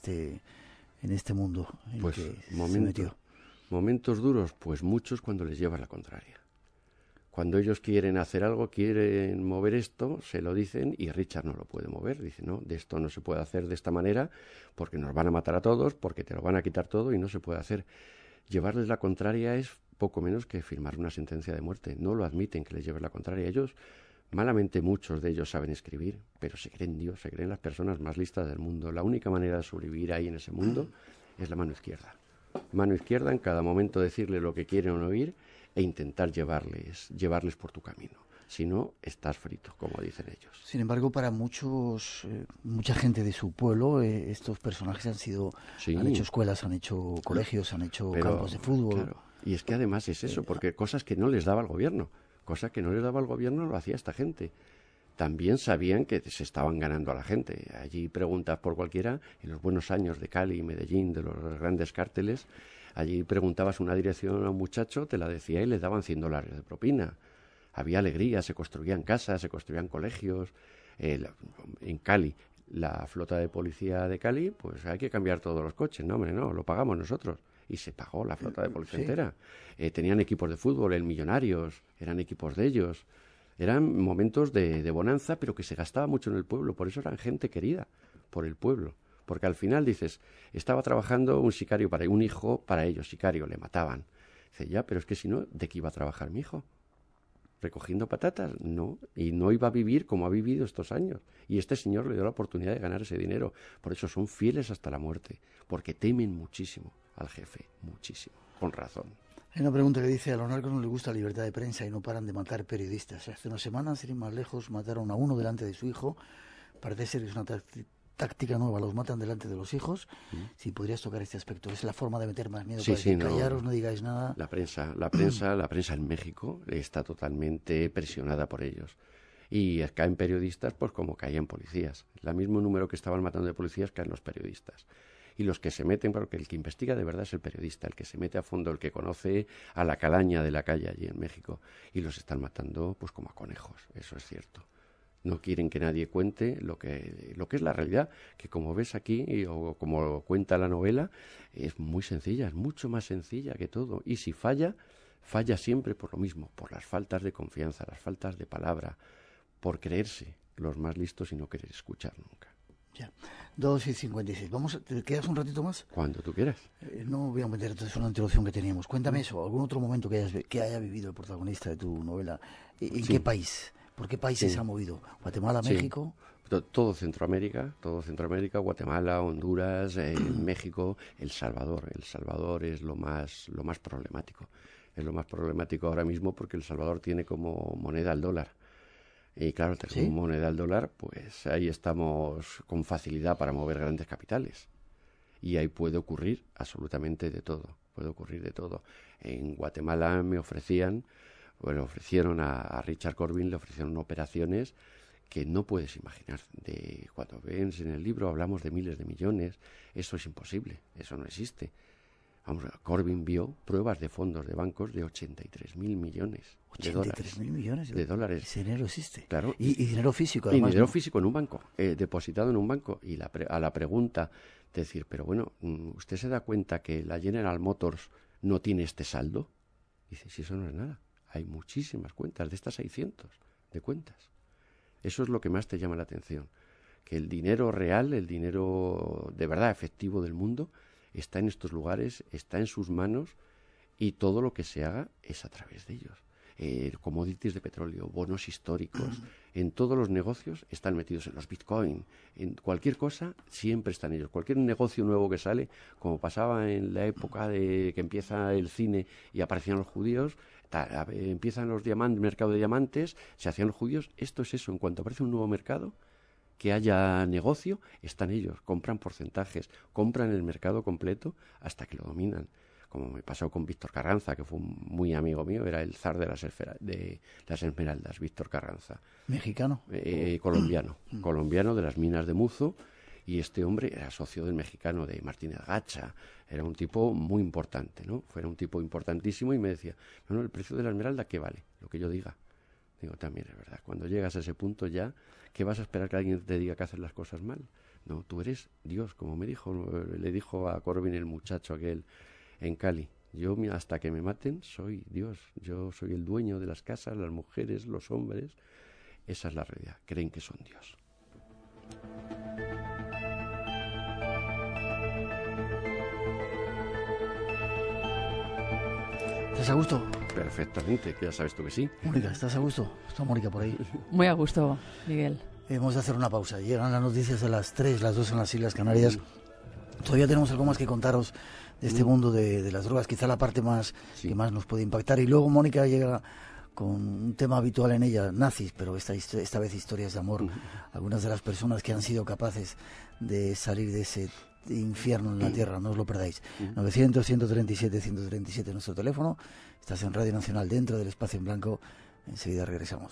este mundo en pues que se metió? Momentos duros, pues muchos cuando les llevas la contraria. Cuando ellos quieren hacer algo, quieren mover esto, se lo dicen y Richard no lo puede mover. Dice, no, de esto no se puede hacer de esta manera porque nos van a matar a todos, porque te lo van a quitar todo y no se puede hacer. Llevarles la contraria es poco menos que firmar una sentencia de muerte. No lo admiten que les lleves la contraria. Ellos, malamente muchos de ellos saben escribir, pero se creen Dios, se creen las personas más listas del mundo. La única manera de sobrevivir ahí en ese mundo es la mano izquierda. Mano izquierda, en cada momento decirle lo que quieren oír e intentar llevarles por tu camino. Si no, estás frito, como dicen ellos. Sin embargo, para mucha gente de su pueblo, estos personajes han hecho escuelas, han hecho colegios, han hecho campos de fútbol. Claro. Y es que además es eso, porque cosas que no les daba el gobierno. Cosas que no les daba el gobierno lo hacía esta gente. También sabían que se estaban ganando a la gente. Allí preguntas por cualquiera, en los buenos años de Cali y Medellín, de los grandes cárteles, allí preguntabas una dirección a un muchacho, te la decía y le daban $100 de propina. Había alegría, se construían casas, se construían colegios. En Cali, la flota de policía de Cali, pues hay que cambiar todos los coches. No, hombre, no, lo pagamos nosotros. Y se pagó la flota de policía entera. Tenían equipos de fútbol, el Millonarios, eran equipos de ellos. Eran momentos de bonanza, pero que se gastaba mucho en el pueblo. Por eso eran gente querida por el pueblo. Porque al final dices, estaba trabajando un sicario para un hijo, para ellos, sicario, le mataban. Dice, ya, pero es que si no, ¿de qué iba a trabajar mi hijo? ¿Recogiendo patatas? No, y no iba a vivir como ha vivido estos años. Y este señor le dio la oportunidad de ganar ese dinero. Por eso son fieles hasta la muerte, porque temen muchísimo al jefe, muchísimo, con razón. Hay una pregunta que dice, a los narcos no les gusta la libertad de prensa y no paran de matar periodistas. Hace unas semanas, sin ir más lejos, mataron a uno delante de su hijo. Parece ser que es una táctica nueva, los matan delante de los hijos. Si podrías tocar este aspecto, es la forma de meter más miedo para decir, callaros, no digáis nada. La prensa en México está totalmente presionada por ellos. Y caen periodistas pues como caían policías. El mismo número que estaban matando de policías caen los periodistas. Y los que se meten, porque el que investiga de verdad es el periodista, el que se mete a fondo, el que conoce a la calaña de la calle allí en México. Y los están matando pues como a conejos, eso es cierto. No quieren que nadie cuente lo que es la realidad, que como ves aquí, o como cuenta la novela, es muy sencilla, es mucho más sencilla que todo. Y si falla siempre por lo mismo, por las faltas de confianza, las faltas de palabra, por creerse los más listos y no querer escuchar nunca. Ya. 2:56. ¿Te quedas un ratito más? Cuando tú quieras. No voy a meter entonces una introducción que teníamos. Cuéntame eso, algún otro momento que haya vivido el protagonista de tu novela. ¿En qué país? ¿Por qué países se ha movido? ¿Guatemala, México? Todo Centroamérica, Guatemala, Honduras, México, El Salvador. El Salvador es lo más problemático. Es lo más problemático ahora mismo porque El Salvador tiene como moneda el dólar. Y claro, como moneda el dólar, pues ahí estamos con facilidad para mover grandes capitales. Y ahí puede ocurrir absolutamente de todo. Puede ocurrir de todo. En Guatemala le ofrecieron a Richard Corbin, le ofrecieron operaciones que no puedes imaginar. Cuando ves en el libro hablamos de miles de millones. Eso es imposible, eso no existe. Corbin vio pruebas de fondos de bancos de 83.000 millones de dólares. 83.000 millones de dólares. Ese dinero existe. Claro. Y dinero físico, además. Y dinero físico en un banco, depositado en un banco. Y a la pregunta de decir, pero bueno, ¿usted se da cuenta que la General Motors no tiene este saldo? Dice, si eso no es nada. Hay muchísimas cuentas, de estas 600 de cuentas. Eso es lo que más te llama la atención. Que el dinero real, el dinero de verdad efectivo del mundo, está en estos lugares, está en sus manos y todo lo que se haga es a través de ellos. Commodities de petróleo, bonos históricos, en todos los negocios están metidos, en los bitcoin, en cualquier cosa siempre están ellos. Cualquier negocio nuevo que sale, como pasaba en la época de que empieza el cine y aparecían los judíos, empiezan los mercado de diamantes, se hacían los judíos, esto es eso, en cuanto aparece un nuevo mercado, que haya negocio, están ellos, compran porcentajes, compran el mercado completo hasta que lo dominan. Como me pasó con Víctor Carranza, que fue un muy amigo mío, era el zar de las esmeraldas, Víctor Carranza. ¿Mexicano? Colombiano de las minas de Muzo, y este hombre era socio del mexicano de Martínez Gacha, era un tipo muy importante, ¿no? Era un tipo importantísimo y me decía, bueno, el precio de la esmeralda, ¿qué vale? Lo que yo diga. Digo, también es verdad, cuando llegas a ese punto ya, ¿qué vas a esperar que alguien te diga que haces las cosas mal? No, tú eres Dios, como le dijo a Corbin el muchacho aquel en Cali. Yo hasta que me maten soy Dios, yo soy el dueño de las casas, las mujeres, los hombres. Esa es la realidad, creen que son Dios. ¿Estás a gusto? Perfectamente, que ya sabes tú que sí. Mónica, ¿estás a gusto? Está Mónica por ahí. Muy a gusto, Miguel. Hemos de hacer una pausa. Llegan las noticias a las 3, las 2 en las Islas Canarias. Todavía tenemos algo más que contaros de este mundo de las drogas, quizá la parte que más nos puede impactar. Y luego Mónica llega con un tema habitual en ella, nazis, pero esta vez historias de amor. Algunas de las personas que han sido capaces de salir de ese infierno en la tierra, no os lo perdáis. 900-137-137 nuestro teléfono. Estás en Radio Nacional, dentro del Espacio en Blanco. Enseguida regresamos.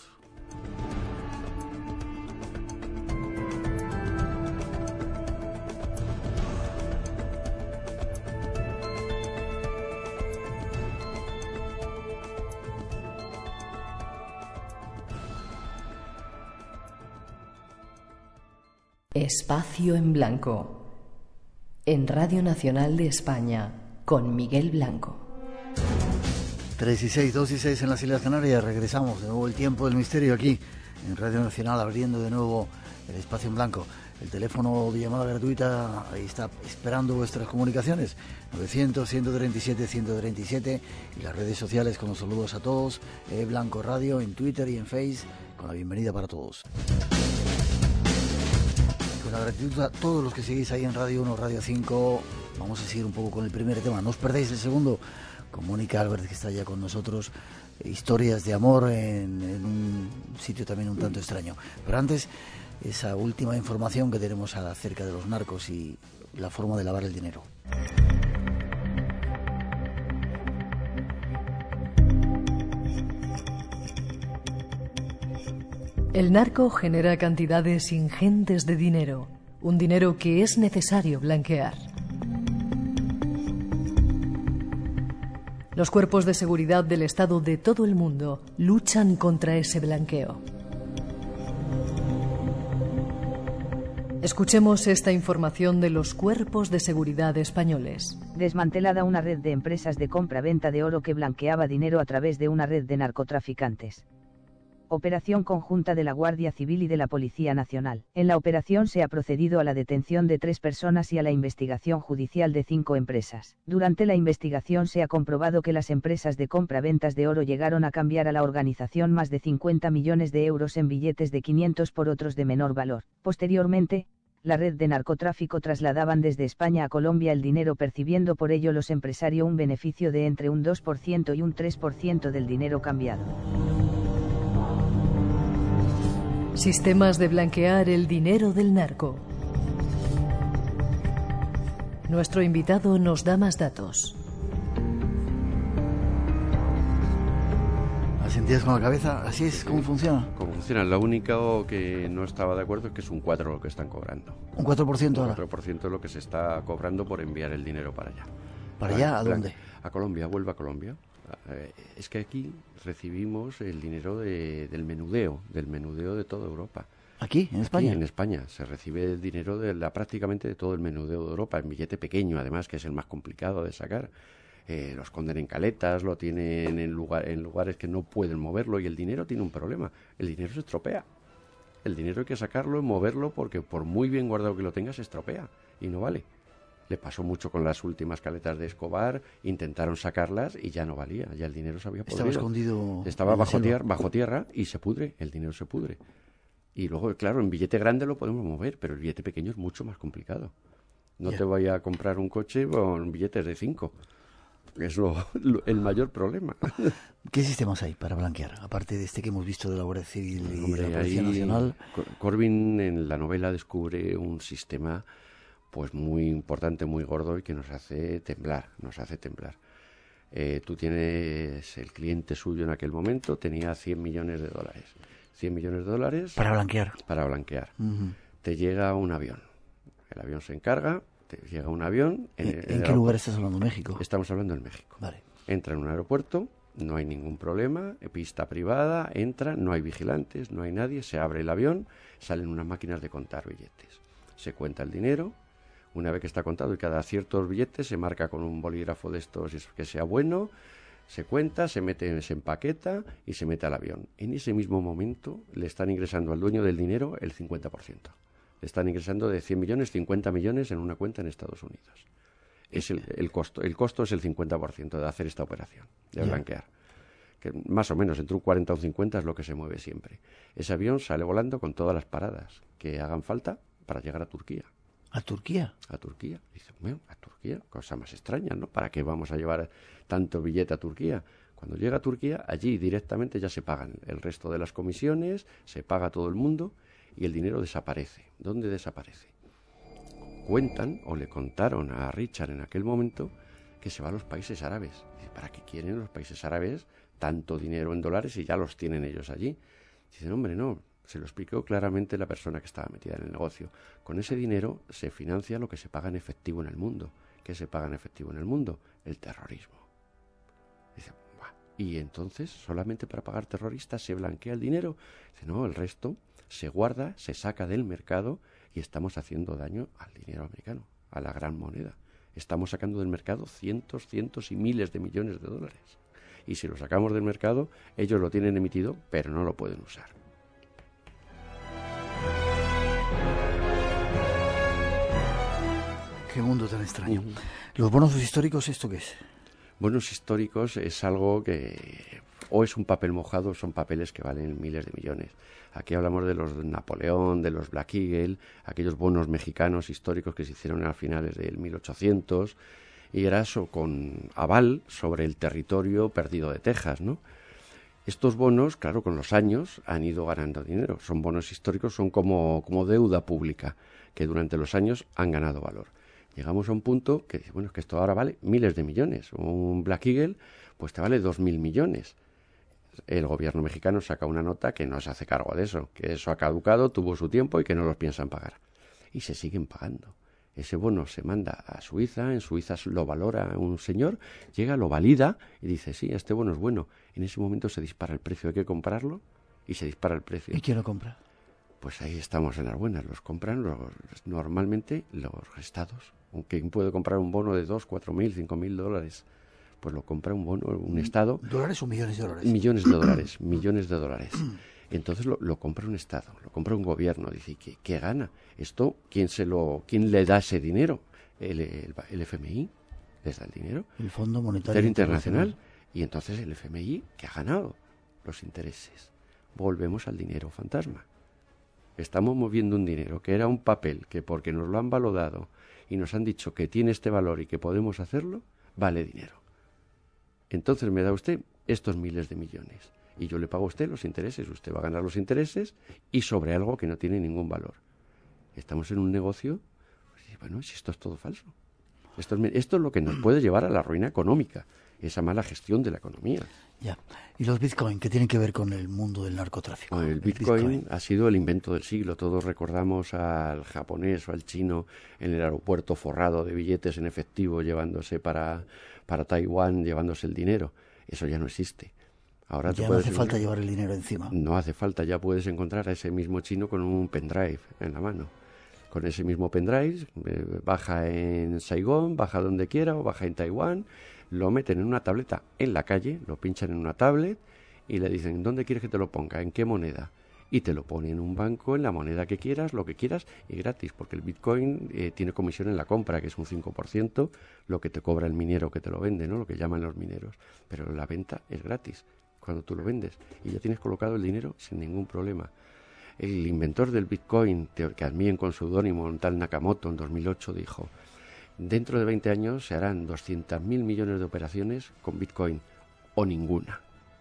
Espacio en Blanco, en Radio Nacional de España, con Miguel Blanco. 3:06, 2:06 en las Islas Canarias. Regresamos de nuevo, el tiempo del misterio aquí en Radio Nacional, abriendo de nuevo el Espacio en Blanco. El teléfono de llamada gratuita ahí está esperando vuestras comunicaciones, 900-137-137, y las redes sociales con los saludos a todos, Blanco Radio en Twitter y en Face, con la bienvenida para todos. La gratitud a todos los que seguís ahí en Radio 1, Radio 5. Vamos a seguir un poco con el primer tema. No os perdáis el segundo, con Mónica Álvarez, que está ya con nosotros. Historias de amor en un sitio también un tanto extraño. Pero antes, esa última información que tenemos acerca de los narcos y la forma de lavar el dinero. El narco genera cantidades ingentes de dinero, un dinero que es necesario blanquear. Los cuerpos de seguridad del Estado de todo el mundo luchan contra ese blanqueo. Escuchemos esta información de los cuerpos de seguridad españoles. Desmantelada una red de empresas de compra-venta de oro que blanqueaba dinero a través de una red de narcotraficantes. Operación conjunta de la Guardia Civil y de la Policía Nacional. En la operación se ha procedido a la detención de 3 personas y a la investigación judicial de 5 empresas. Durante la investigación se ha comprobado que las empresas de compra-ventas de oro llegaron a cambiar a la organización más de 50 millones de euros en billetes de 500 por otros de menor valor. Posteriormente, la red de narcotráfico trasladaban desde España a Colombia el dinero, percibiendo por ello los empresarios un beneficio de entre un 2% y un 3% del dinero cambiado. Sistemas de blanquear el dinero del narco. Nuestro invitado nos da más datos. ¿Asentías con la cabeza? ¿Así es como funciona? ¿Cómo funciona? Lo único que no estaba de acuerdo es que es un 4% lo que están cobrando. ¿Un 4% ahora? Un 4% es lo que se está cobrando por enviar el dinero para allá. ¿Para allá? ¿A dónde? A Colombia, vuelve a Colombia. Es que aquí recibimos el dinero del menudeo de toda Europa. ¿Aquí, en España? Aquí, en España, se recibe el dinero prácticamente de todo el menudeo de Europa, en billete pequeño, además, que es el más complicado de sacar. Lo esconden en caletas, lo tienen en lugares que no pueden moverlo, y el dinero tiene un problema: el dinero se estropea. El dinero hay que sacarlo y moverlo, porque por muy bien guardado que lo tenga, se estropea y no vale. Le pasó mucho con las últimas caletas de Escobar, intentaron sacarlas y ya no valía, ya el dinero se había podrido. Estaba escondido. Estaba bajo tierra y se pudre, el dinero se pudre. Y luego, claro, en billete grande lo podemos mover, pero el billete pequeño es mucho más complicado. No te voy a comprar un coche con billetes de 5. Es el mayor problema. ¿Qué sistemas hay para blanquear? Aparte de este que hemos visto de la Guardia Civil y Hombre, de la Policía Nacional. Corbin en la novela descubre un sistema pues muy importante, muy gordo, y que nos hace temblar. Tú tienes el cliente suyo en aquel momento, tenía $100 millones. 100 millones de dólares. Para blanquear. Para blanquear. Uh-huh. Te llega un avión. El avión se encarga, te llega un avión. ¿En qué lugar estás hablando? ¿México? Estamos hablando en México. Vale. Entra en un aeropuerto, no hay ningún problema, pista privada, entra, no hay vigilantes, no hay nadie, se abre el avión, salen unas máquinas de contar billetes. Se cuenta el dinero. Una vez que está contado y cada ciertos billetes se marca con un bolígrafo de estos que sea bueno, se cuenta, se empaqueta y se mete al avión. En ese mismo momento le están ingresando al dueño del dinero el 50%. Le están ingresando de 100 millones, 50 millones en una cuenta en Estados Unidos. Es el costo. El costo es el 50% de hacer esta operación, de blanquear. Que más o menos entre un 40 o un 50 es lo que se mueve siempre. Ese avión sale volando con todas las paradas que hagan falta para llegar a Turquía. ¿A Turquía? A Turquía. Dice, bueno, a Turquía, cosa más extraña, ¿no? ¿Para qué vamos a llevar tanto billete a Turquía? Cuando llega a Turquía, allí directamente ya se pagan el resto de las comisiones, se paga a todo el mundo y el dinero desaparece. ¿Dónde desaparece? Cuentan, o le contaron a Richard en aquel momento, que se va a los países árabes. Dice, ¿para qué quieren los países árabes tanto dinero en dólares si ya los tienen ellos allí? Dicen, hombre, no. Se lo explicó claramente la persona que estaba metida en el negocio. Con ese dinero se financia lo que se paga en efectivo en el mundo. ¿Qué se paga en efectivo en el mundo? El terrorismo. Dice, ¿y entonces solamente para pagar terroristas se blanquea el dinero? Dice, no, el resto se guarda, se saca del mercado y estamos haciendo daño al dinero americano, a la gran moneda. Estamos sacando del mercado cientos y miles de millones de dólares. Y si lo sacamos del mercado, ellos lo tienen emitido, pero no lo pueden usar. Qué mundo tan extraño. ¿Los bonos históricos, esto qué es? Bonos históricos es algo que o es un papel mojado o son papeles que valen miles de millones. Aquí hablamos de los Napoleón, de los Black Eagle, aquellos bonos mexicanos históricos que se hicieron a finales del 1800, y era eso con aval sobre el territorio perdido de Texas, ¿no? Estos bonos, claro, con los años han ido ganando dinero. Son bonos históricos, son como deuda pública, que durante los años han ganado valor. Llegamos a un punto que, bueno, es que esto ahora vale miles de millones. Un Black Eagle, pues te vale 2.000 millones. El gobierno mexicano saca una nota que no se hace cargo de eso, que eso ha caducado, tuvo su tiempo y que no los piensan pagar. Y se siguen pagando. Ese bono se manda a Suiza, en Suiza lo valora un señor, llega, lo valida y dice, sí, este bono es bueno. En ese momento se dispara el precio, hay que comprarlo y se dispara el precio. ¿Y quién lo compra? Pues ahí estamos en las buenas, los compran normalmente los estados. ¿Quién puede comprar un bono de 2, 4.000, 5.000 dólares? Pues lo compra un bono, un estado. ¿Dólares o millones de dólares? Millones de dólares, millones de dólares. Entonces lo compra un Estado, lo compra un gobierno. Dice, ¿qué gana? ¿Esto quién le da ese dinero? El FMI les da el dinero. El Fondo Monetario Internacional. Y entonces el FMI, ¿qué ha ganado? Los intereses. Volvemos al dinero fantasma. Estamos moviendo un dinero que era un papel que porque nos lo han valorado y nos han dicho que tiene este valor y que podemos hacerlo, vale dinero. Entonces me da usted estos miles de millones y yo le pago a usted los intereses. Usted va a ganar los intereses y sobre algo que no tiene ningún valor. Estamos en un negocio, pues, bueno, si esto es todo falso. Esto es lo que nos puede llevar a la ruina económica, esa mala gestión de la economía. Ya. ¿Y los Bitcoin qué tienen que ver con el mundo del narcotráfico? El Bitcoin ha sido el invento del siglo. Todos recordamos al japonés o al chino en el aeropuerto forrado de billetes en efectivo llevándose para Taiwán, llevándose el dinero. Eso ya no existe. Ahora ya no hace falta llevar el dinero encima. No hace falta, ya puedes encontrar a ese mismo chino con un pendrive en la mano. Con ese mismo pendrive, baja en Saigón, baja donde quiera o baja en Taiwán, lo meten en una tableta en la calle, lo pinchan en una tablet y le dicen, ¿dónde quieres que te lo ponga? ¿En qué moneda? Y te lo pone en un banco, en la moneda que quieras, lo que quieras y gratis, porque el Bitcoin tiene comisión en la compra, que es un 5%, lo que te cobra el minero que te lo vende, ¿no? Lo que llaman los mineros. Pero la venta es gratis cuando tú lo vendes y ya tienes colocado el dinero sin ningún problema. El inventor del Bitcoin, que también con seudónimo, un tal Nakamoto, en 2008 dijo, dentro de 20 años se harán 200.000 millones de operaciones con Bitcoin o ninguna.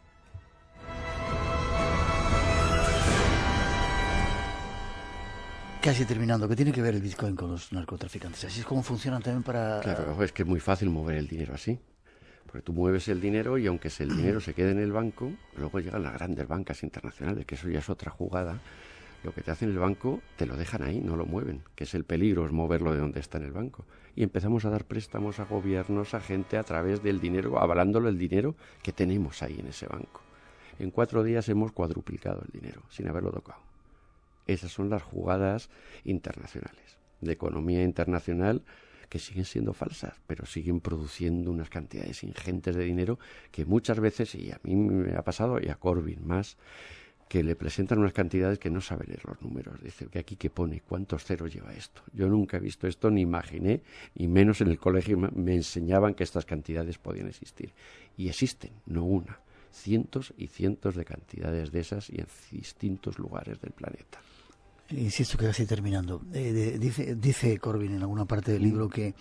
Casi terminando, ¿qué tiene que ver el Bitcoin con los narcotraficantes? ¿Así es como funcionan también para...? Claro, es que es muy fácil mover el dinero así. Porque tú mueves el dinero y aunque el dinero se quede en el banco, luego llegan las grandes bancas internacionales, que eso ya es otra jugada. Lo que te hacen el banco, te lo dejan ahí, no lo mueven, que es el peligro, es moverlo de donde está en el banco. Y empezamos a dar préstamos a gobiernos, a gente, a través del dinero, avalándolo el dinero que tenemos ahí en ese banco. En 4 días hemos cuadruplicado el dinero, sin haberlo tocado. Esas son las jugadas internacionales, de economía internacional, que siguen siendo falsas, pero siguen produciendo unas cantidades ingentes de dinero que muchas veces, y a mí me ha pasado, y a Corbyn más, que le presentan unas cantidades que no sabe leer los números. Dice que aquí que pone, ¿cuántos ceros lleva esto? Yo nunca he visto esto, ni imaginé, y menos en el colegio me enseñaban que estas cantidades podían existir. Y existen, no una, cientos y cientos de cantidades de esas y en distintos lugares del planeta. Insisto que casi terminando. Dice Corbyn en alguna parte del libro que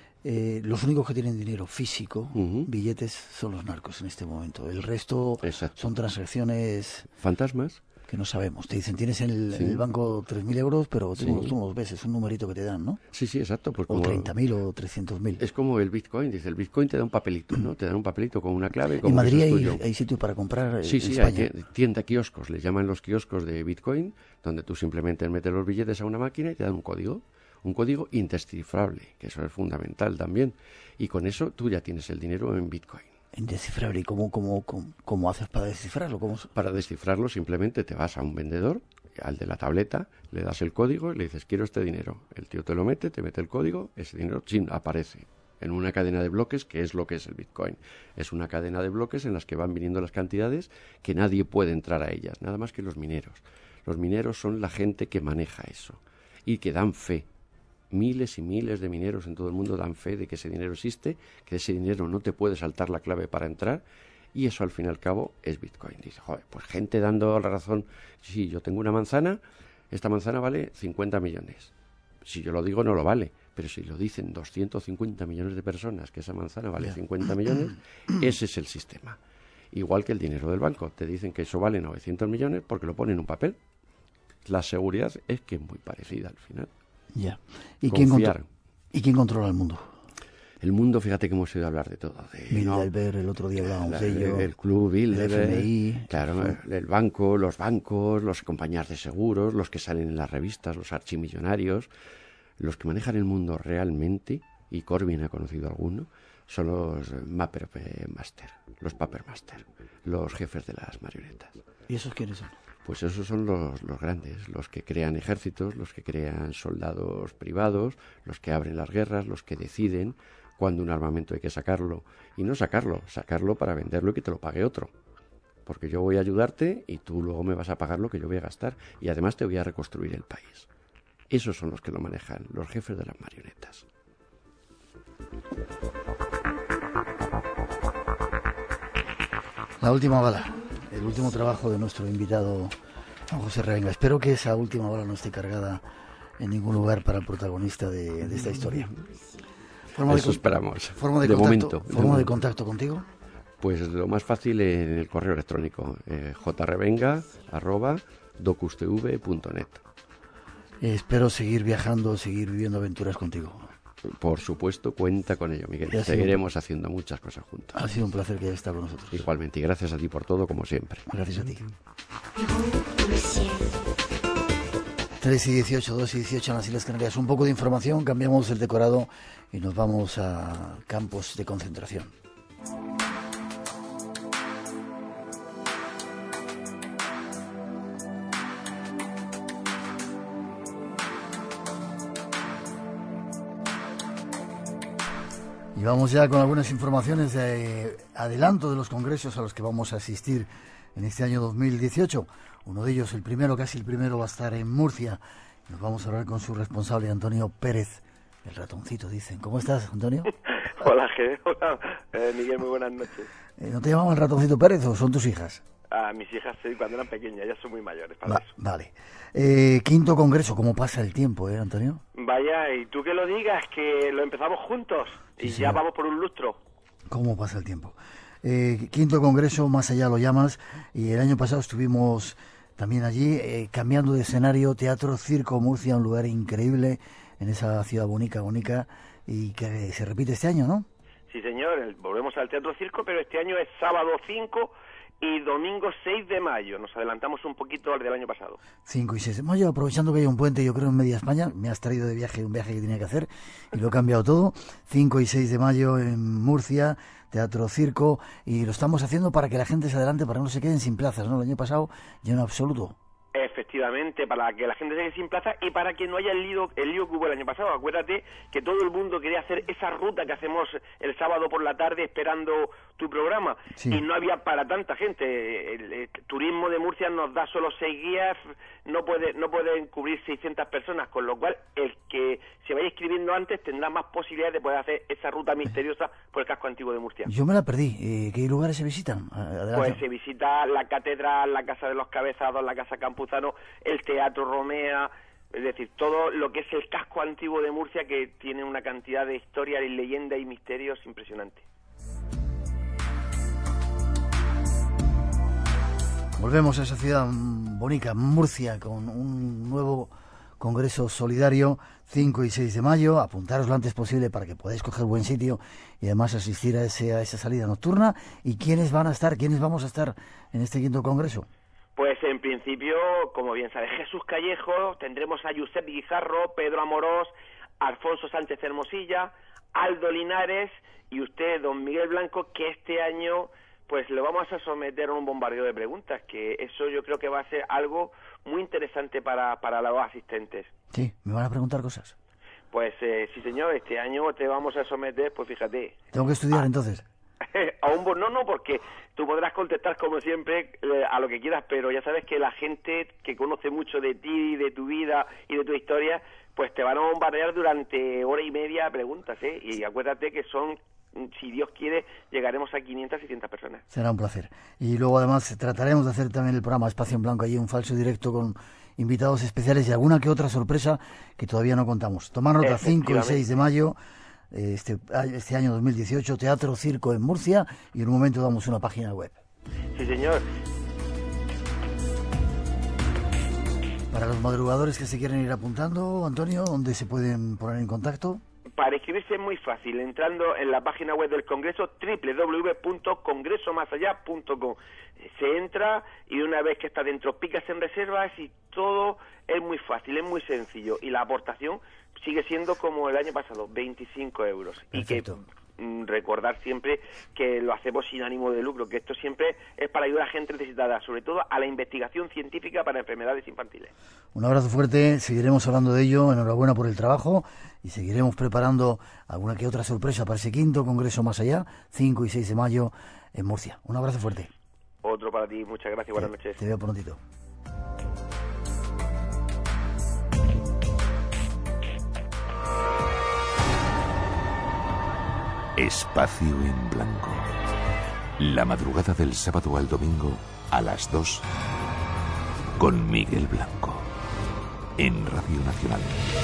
los únicos que tienen dinero físico, billetes, son los narcos en este momento. El resto son transacciones... ¿Fantasmas? Que no sabemos. Te dicen, tienes en el banco 3.000 euros, pero tú no los ves, es un numerito que te dan, ¿no? Sí, exacto. Pues o 30.000 o 300.000. Es como el Bitcoin. Dice, el Bitcoin te da un papelito, ¿no? Te dan un papelito con una clave. En Madrid hay sitio para comprar Sí, en España. Hay tienda kioscos, les llaman los kioscos de Bitcoin, donde tú simplemente metes los billetes a una máquina y te dan un código indescifrable, que eso es fundamental también. Y con eso tú ya tienes el dinero en Bitcoin. Indescifrable. ¿Y cómo haces para descifrarlo? Para descifrarlo simplemente te vas a un vendedor, al de la tableta, le das el código y le dices, quiero este dinero. El tío te lo mete, te mete el código, ese dinero aparece en una cadena de bloques, que es lo que es el Bitcoin. Es una cadena de bloques en las que van viniendo las cantidades que nadie puede entrar a ellas, nada más que los mineros. Los mineros son la gente que maneja eso y que dan fe. Miles y miles de mineros en todo el mundo dan fe de que ese dinero existe, que ese dinero no te puede saltar la clave para entrar, y eso al fin y al cabo es Bitcoin. Dice, joder, pues gente dando la razón, sí, yo tengo una manzana, esta manzana vale 50 millones. Si yo lo digo no lo vale, pero si lo dicen 250 millones de personas que esa manzana vale 50 millones, ese es el sistema. Igual que el dinero del banco, te dicen que eso vale 900 millones porque lo ponen en un papel. La seguridad es que es muy parecida al final. Ya. ¿Y quién controla el mundo? El mundo, fíjate que hemos oído hablar de todo. Bilderberg, el otro día hablábamos de ello. El club Bilderberg, el FMI. Claro, el banco, los bancos, las compañías de seguros, los que salen en las revistas, los archimillonarios, los que manejan el mundo realmente, y Corbyn ha conocido alguno, son los Papermaster, los jefes de las marionetas. ¿Y esos quiénes son? Pues esos son los grandes, los que crean ejércitos, los que crean soldados privados, los que abren las guerras, los que deciden cuándo un armamento hay que sacarlo. Y no sacarlo para venderlo y que te lo pague otro. porque yo voy a ayudarte y tú luego me vas a pagar lo que yo voy a gastar y además te voy a reconstruir el país. Esos son los que lo manejan, los jefes de las marionetas. La última bala, el último trabajo de nuestro invitado Juan José Revenga. Espero que esa última bala no esté cargada en ningún lugar para el protagonista de esta historia. Eso esperamos. ¿Forma de contacto contigo? Pues lo más fácil en el correo electrónico, jrevenga@docustv.net. Espero seguir viajando, seguir viviendo aventuras contigo. Por supuesto, cuenta con ello, Miguel. Seguiremos haciendo muchas cosas juntos. Ha sido un placer que hayas estado con nosotros. Igualmente, y gracias a ti por todo, como siempre. Gracias a ti. 3 y 18, 2 y 18 en las Islas Canarias. Un poco de información, cambiamos el decorado y nos vamos a campos de concentración. Y vamos ya con algunas informaciones de adelanto de los congresos a los que vamos a asistir en este año 2018. Uno de ellos, el primero, casi el primero, va a estar en Murcia. Nos vamos a hablar con su responsable, Antonio Pérez, el ratoncito, dicen. ¿Cómo estás, Antonio? Hola, hola. Miguel, muy buenas noches. ¿No te llamaban el ratoncito Pérez o son tus hijas? Mis hijas sí, cuando eran pequeñas, ya son muy mayores para eso. Vale. Quinto congreso, ¿cómo pasa el tiempo, Antonio? Vaya, y tú que lo digas, que lo empezamos juntos y sí, ya vamos por un lustro. ¿Cómo pasa el tiempo? Quinto congreso, más allá lo llamas, y el año pasado estuvimos también allí, cambiando de escenario, Teatro Circo Murcia, un lugar increíble en esa ciudad bonita, y que se repite este año, ¿no? Sí, señor, volvemos al Teatro Circo, pero este año es sábado 5 y domingo 6 de mayo. Nos adelantamos un poquito al del año pasado. 5 y 6 de mayo, aprovechando que hay un puente, yo creo, en media España. Me has traído de viaje un viaje que tenía que hacer y lo he cambiado todo. 5 y 6 de mayo en Murcia, Teatro Circo, y lo estamos haciendo para que la gente se adelante, para que no se queden sin plazas, ¿no? El año pasado, lleno absoluto. Efectivamente, para que la gente se quede sin plaza y para que no haya el lío que hubo el año pasado. Acuérdate que todo el mundo quería hacer esa ruta que hacemos el sábado por la tarde esperando tu programa, sí, y no había para tanta gente. El turismo de Murcia nos da solo 6 guías, no pueden cubrir 600 personas, con lo cual el que se vaya inscribiendo antes tendrá más posibilidades de poder hacer esa ruta misteriosa por el casco antiguo de Murcia. Yo me la perdí. ¿Qué lugares se visitan? Adelante. Pues se visita la catedral, la Casa de los Cabezados, la Casa Campuzano, el Teatro Romea, es decir, todo lo que es el casco antiguo de Murcia, que tiene una cantidad de historia y leyenda y misterios impresionante. Volvemos a esa ciudad bonita, Murcia, con un nuevo congreso solidario, 5 y 6 de mayo. Apuntaros lo antes posible para que podáis coger buen sitio y además asistir a esa salida nocturna. ¿Y quiénes vamos a estar en este quinto congreso? Pues en principio, como bien sabes, Jesús Callejo, tendremos a Josep Guijarro, Pedro Amorós, Alfonso Sánchez Hermosilla, Aldo Linares y usted, don Miguel Blanco, que este año pues le vamos a someter a un bombardeo de preguntas, que eso yo creo que va a ser algo muy interesante para los asistentes. Sí, ¿me van a preguntar cosas? Pues sí, señor, este año te vamos a someter, pues fíjate. ¿Tengo que estudiar entonces? No, porque tú podrás contestar como siempre a lo que quieras, pero ya sabes que la gente que conoce mucho de ti, de tu vida y de tu historia, pues te van a bombardear durante hora y media preguntas, y acuérdate que son, si Dios quiere, llegaremos a 500, 600 personas. Será un placer. Y luego además trataremos de hacer también el programa Espacio en Blanco, allí un falso directo con invitados especiales y alguna que otra sorpresa que todavía no contamos. Tomar nota, 5 y 6 de mayo, este año 2018, Teatro Circo en Murcia, y en un momento damos una página web. Sí, señor. Para los madrugadores que se quieren ir apuntando, Antonio, ¿dónde se pueden poner en contacto? Para inscribirse es muy fácil, entrando en la página web del Congreso, www.congresomasallá.com. Se entra y una vez que está dentro picas en reservas y todo es muy fácil, es muy sencillo. Y la aportación sigue siendo como el año pasado, 25 euros. Perfecto. Y que recordar siempre que lo hacemos sin ánimo de lucro, que esto siempre es para ayudar a gente necesitada, sobre todo a la investigación científica para enfermedades infantiles. Un abrazo fuerte, seguiremos hablando de ello, enhorabuena por el trabajo y seguiremos preparando alguna que otra sorpresa para ese quinto Congreso Más Allá, 5 y 6 de mayo en Murcia. Un abrazo fuerte. Otro para ti, muchas gracias, buenas noches. Te veo prontito. Espacio en Blanco. La madrugada del sábado al domingo a las 2 con Miguel Blanco en Radio Nacional.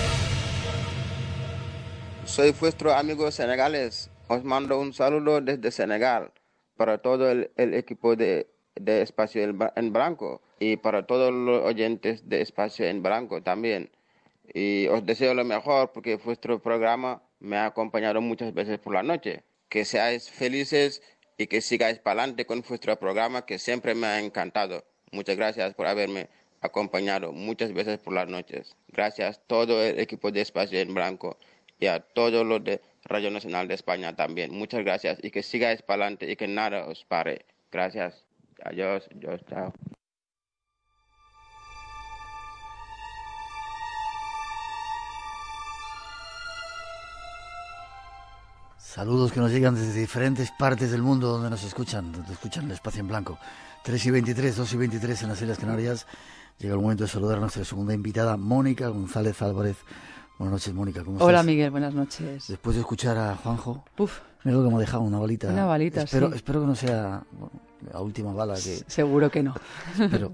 Soy vuestro amigo senegales. Os mando un saludo desde Senegal para todo el equipo de Espacio en Blanco y para todos los oyentes de Espacio en Blanco también. Y os deseo lo mejor porque vuestro programa me ha acompañado muchas veces por la noche. Que seáis felices y que sigáis para adelante con vuestro programa que siempre me ha encantado. Muchas gracias por haberme acompañado muchas veces por las noches. Gracias a todo el equipo de Espacio en Blanco y a todos los de Radio Nacional de España también. Muchas gracias y que sigáis para adelante y que nada os pare. Gracias. Adiós. Chao. Saludos que nos llegan desde diferentes partes del mundo donde nos escuchan el Espacio en Blanco. 3:23, 2:23 en las Islas Canarias. Llega el momento de saludar a nuestra segunda invitada, Mónica González Álvarez. Buenas noches, Mónica, ¿cómo estás? Hola, Miguel, buenas noches. Después de escuchar a Juanjo, Uf. mira lo que me ha dejado, una balita. Una balita, espero sí. Espero que no sea la última bala que... Seguro que no. Pero,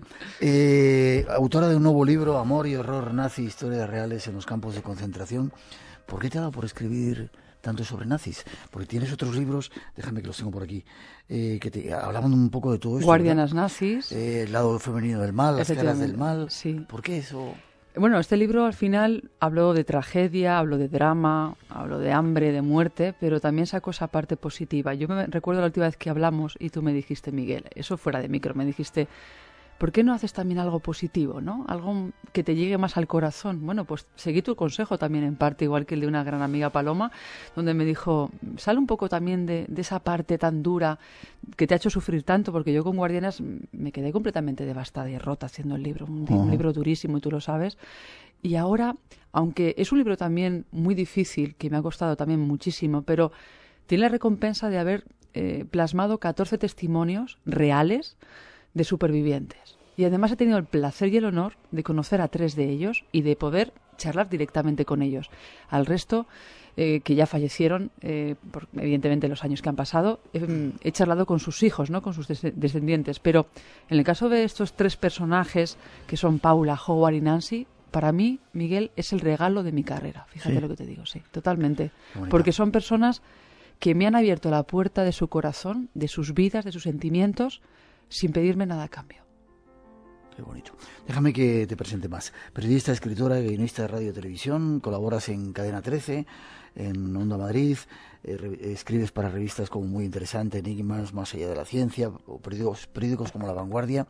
autora de un nuevo libro, Amor y Horror Nazi, Historias Reales en los Campos de Concentración. ¿Por qué te ha dado por escribir tanto sobre nazis? Porque tienes otros libros, déjame que los tengo por aquí, que te hablaban un poco de todo esto. Guardianas nazis. El lado femenino del mal, las caras del mal. Sí. ¿Por qué eso? Bueno, este libro al final habló de tragedia, habló de drama, habló de hambre, de muerte, pero también sacó esa parte positiva. Yo me recuerdo la última vez que hablamos y tú me dijiste, Miguel, eso fuera de micro, me dijiste, ¿por qué no haces también algo positivo, ¿no? Algo que te llegue más al corazón. Bueno, pues seguí tu consejo también en parte, igual que el de una gran amiga Paloma, donde me dijo, sale un poco también de esa parte tan dura que te ha hecho sufrir tanto, porque yo con Guardianas me quedé completamente devastada y rota haciendo el libro, un libro durísimo y tú lo sabes. Y ahora, aunque es un libro también muy difícil, que me ha costado también muchísimo, pero tiene la recompensa de haber plasmado 14 testimonios reales de supervivientes. Y además he tenido el placer y el honor de conocer a 3 de ellos y de poder charlar directamente con ellos. Al resto, que ya fallecieron, por, evidentemente los años que han pasado, he charlado con sus hijos, ¿no? Con sus descendientes. Pero en el caso de estos 3 personajes, que son Paula, Howard y Nancy, para mí, Miguel, es el regalo de mi carrera. Fíjate lo que te digo, sí, totalmente. Porque son personas que me han abierto la puerta de su corazón, de sus vidas, de sus sentimientos, sin pedirme nada a cambio. Qué bonito. Déjame que te presente más. Periodista, escritora, guionista de radio y televisión, colaboras en Cadena 13, en Onda Madrid, escribes para revistas como Muy Interesante, Enigmas, Más Allá de la Ciencia, o periódicos como La Vanguardia,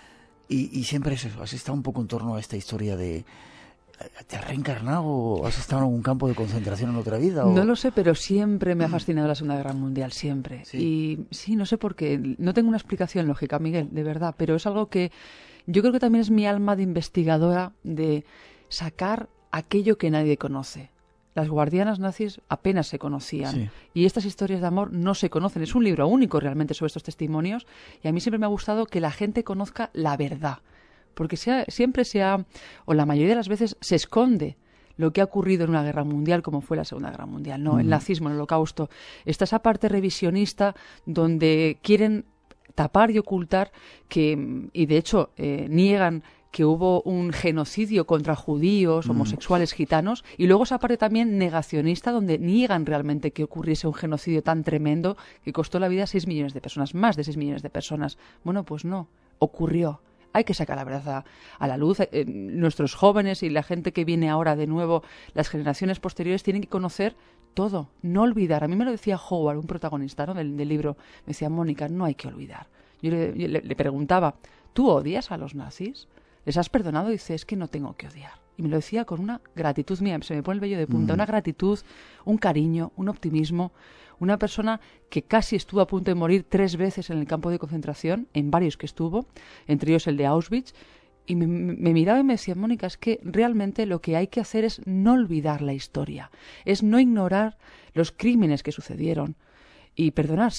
y siempre es eso, has estado un poco en torno a esta historia de... ¿Te has reencarnado o has estado en algún campo de concentración en otra vida? ¿O? No lo sé, pero siempre me ha fascinado la Segunda Guerra Mundial, siempre. Sí. Y sí, no sé por qué. No tengo una explicación lógica, Miguel, de verdad, pero es algo que yo creo que también es mi alma de investigadora, de sacar aquello que nadie conoce. Las guardianas nazis apenas se conocían, sí, y estas historias de amor no se conocen. Es un libro único realmente sobre estos testimonios, y a mí siempre me ha gustado que la gente conozca la verdad. Porque siempre o la mayoría de las veces, se esconde lo que ha ocurrido en una guerra mundial, como fue la Segunda Guerra Mundial, ¿no? El nazismo, el holocausto. Está esa parte revisionista donde quieren tapar y ocultar que, y de hecho niegan que hubo un genocidio contra judíos, homosexuales, gitanos, y luego esa parte también negacionista donde niegan realmente que ocurriese un genocidio tan tremendo que costó la vida a 6 millones de personas, más de 6 millones de personas. Bueno, pues no, ocurrió. Hay que sacar la verdad a la luz. Nuestros jóvenes y la gente que viene ahora de nuevo, las generaciones posteriores, tienen que conocer todo, no olvidar. A mí me lo decía Howard, un protagonista, ¿no? del libro. Me decía, Mónica, no hay que olvidar. Yo le preguntaba, ¿tú odias a los nazis? ¿Les has perdonado? Y dice, es que no tengo que odiar. Y me lo decía con una gratitud mía, se me pone el vello de punta, una gratitud, un cariño, un optimismo. Una persona que casi estuvo a punto de morir 3 veces en el campo de concentración, en varios que estuvo, entre ellos el de Auschwitz, y me miraba y me decía, Mónica, es que realmente lo que hay que hacer es no olvidar la historia, es no ignorar los crímenes que sucedieron y perdonar, sí,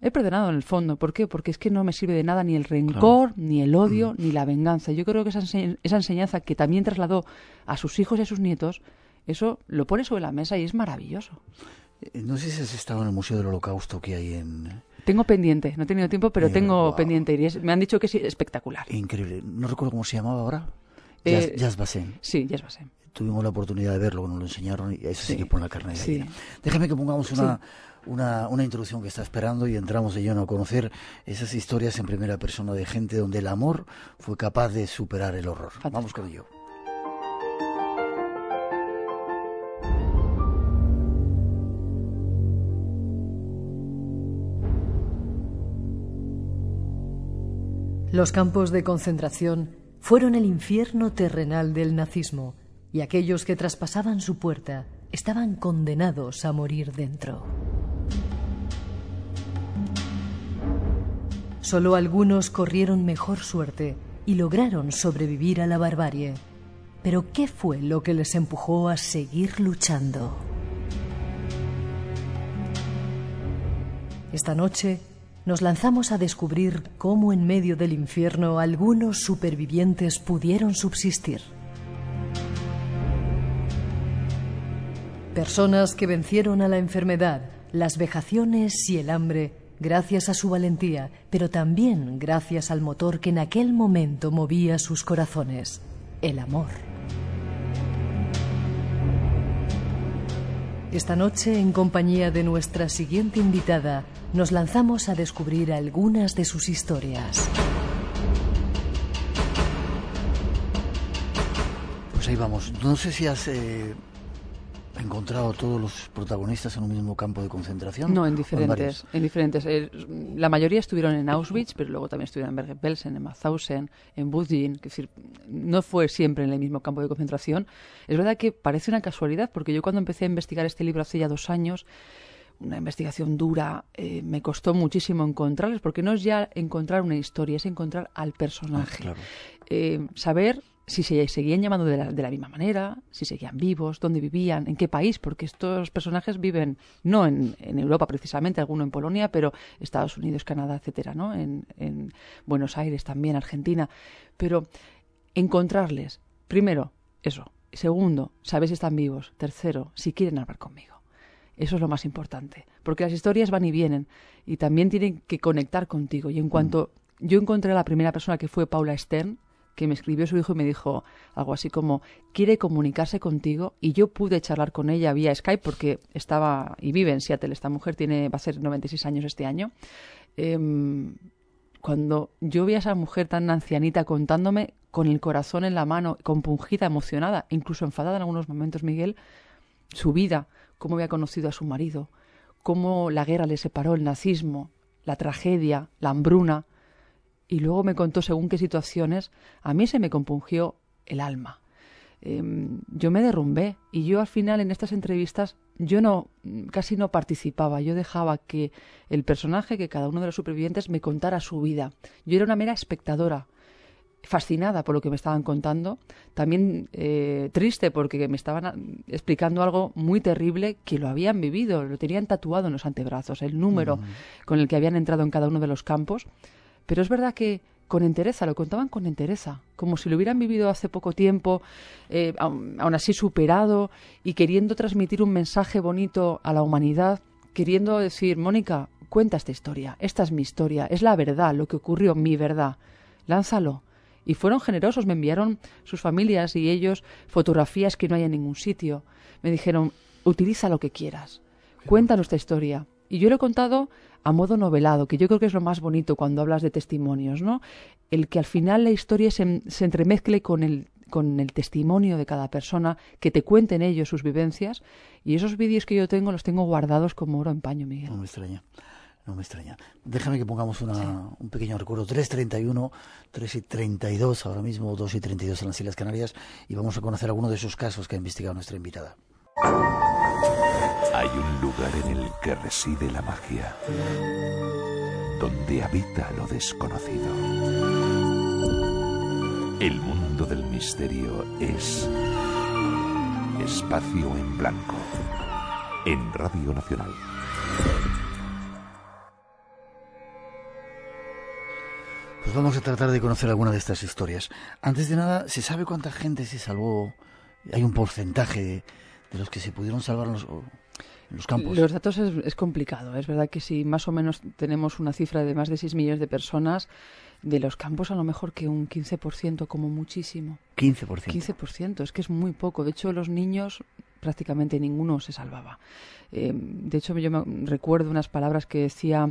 He perdonado en el fondo. ¿Por qué? Porque es que no me sirve de nada ni el rencor, ni el odio, ni la venganza. Yo creo que esa enseñanza que también trasladó a sus hijos y a sus nietos, eso lo pone sobre la mesa y es maravilloso. No sé si has estado en el Museo del Holocausto que hay en... Tengo pendiente, no he tenido tiempo, pero tengo pendiente. Y me han dicho que es espectacular. Increíble. No recuerdo cómo se llamaba ahora. Yad Vashem. Sí, Yad Vashem. Tuvimos la oportunidad de verlo, nos lo enseñaron y eso sí que pone la carne de gallina. Déjame que pongamos una introducción que está esperando y entramos de lleno a conocer esas historias en primera persona de gente donde el amor fue capaz de superar el horror. Fantástico. Vamos con ello. Los campos de concentración fueron el infierno terrenal del nazismo, y aquellos que traspasaban su puerta estaban condenados a morir dentro. Solo algunos corrieron mejor suerte y lograron sobrevivir a la barbarie. Pero ¿qué fue lo que les empujó a seguir luchando? Esta noche nos lanzamos a descubrir cómo en medio del infierno algunos supervivientes pudieron subsistir. Personas que vencieron a la enfermedad, las vejaciones y el hambre gracias a su valentía, pero también gracias al motor que en aquel momento movía sus corazones, el amor. Esta noche, en compañía de nuestra siguiente invitada, nos lanzamos a descubrir algunas de sus historias. Pues ahí vamos. No sé si has encontrado a todos los protagonistas en un mismo campo de concentración. No, en diferentes. La mayoría estuvieron en Auschwitz, pero luego también estuvieron en Bergen-Belsen, en Mauthausen, en Budin. Es decir, no fue siempre en el mismo campo de concentración. Es verdad que parece una casualidad, porque yo cuando empecé a investigar este libro hace ya 2 años, una investigación dura, me costó muchísimo encontrarles, porque no es ya encontrar una historia, es encontrar al personaje. Saber si se seguían llamando de la misma manera, si seguían vivos, dónde vivían, en qué país, porque estos personajes viven no en Europa precisamente, alguno en Polonia, pero Estados Unidos, Canadá, etcétera, ¿no? En Buenos Aires también, Argentina. Pero encontrarles, primero, eso. Segundo, saber si están vivos. Tercero, si quieren hablar conmigo. Eso es lo más importante, porque las historias van y vienen y también tienen que conectar contigo. Y en cuanto yo encontré a la primera persona, que fue Paula Stern, que me escribió su hijo y me dijo algo así como, quiere comunicarse contigo, y yo pude charlar con ella vía Skype porque estaba y vive en Seattle. Esta mujer va a ser 96 años este año. Cuando yo vi a esa mujer tan ancianita contándome con el corazón en la mano, compungida, emocionada, incluso enfadada en algunos momentos, Miguel, su vida, cómo había conocido a su marido, cómo la guerra le separó, el nazismo, la tragedia, la hambruna. Y luego me contó según qué situaciones, a mí se me compungió el alma. Yo me derrumbé y yo al final en estas entrevistas casi no participaba. Yo dejaba que el personaje, que cada uno de los supervivientes me contara su vida. Yo era una mera espectadora, fascinada por lo que me estaban contando, también triste porque me estaban explicando algo muy terrible que lo habían vivido, lo tenían tatuado en los antebrazos, el número con el que habían entrado en cada uno de los campos. Pero es verdad que con entereza, lo contaban con entereza, como si lo hubieran vivido hace poco tiempo, aún así superado y queriendo transmitir un mensaje bonito a la humanidad, queriendo decir, Mónica, cuenta esta historia, esta es mi historia, es la verdad, lo que ocurrió, mi verdad, lánzalo. Y fueron generosos, me enviaron sus familias y ellos fotografías que no hay en ningún sitio. Me dijeron, utiliza lo que quieras, cuéntanos esta historia. Y yo lo he contado a modo novelado, que yo creo que es lo más bonito cuando hablas de testimonios, ¿no? El que al final la historia se entremezcle con el testimonio de cada persona, que te cuenten ellos sus vivencias, y esos vídeos que yo tengo los tengo guardados como oro en paño, Miguel. No me extraña. Déjame que pongamos un pequeño recuerdo. 3:31, 3:32, ahora mismo 2:32 en las Islas Canarias, y vamos a conocer algunos de esos casos que ha investigado nuestra invitada. Hay un lugar en el que reside la magia, donde habita lo desconocido. El mundo del misterio es Espacio en Blanco, en Radio Nacional. Pues vamos a tratar de conocer alguna de estas historias. Antes de nada, ¿se sabe cuánta gente se salvó? ¿Hay un porcentaje de los que se pudieron salvar en los campos? Los datos es complicado. Es verdad que si más o menos tenemos una cifra de más de 6 millones de personas, de los campos a lo mejor que un 15% como muchísimo. 15%. 15%, es que es muy poco. De hecho, los niños prácticamente ninguno se salvaba. De hecho, yo me recuerdo unas palabras que decía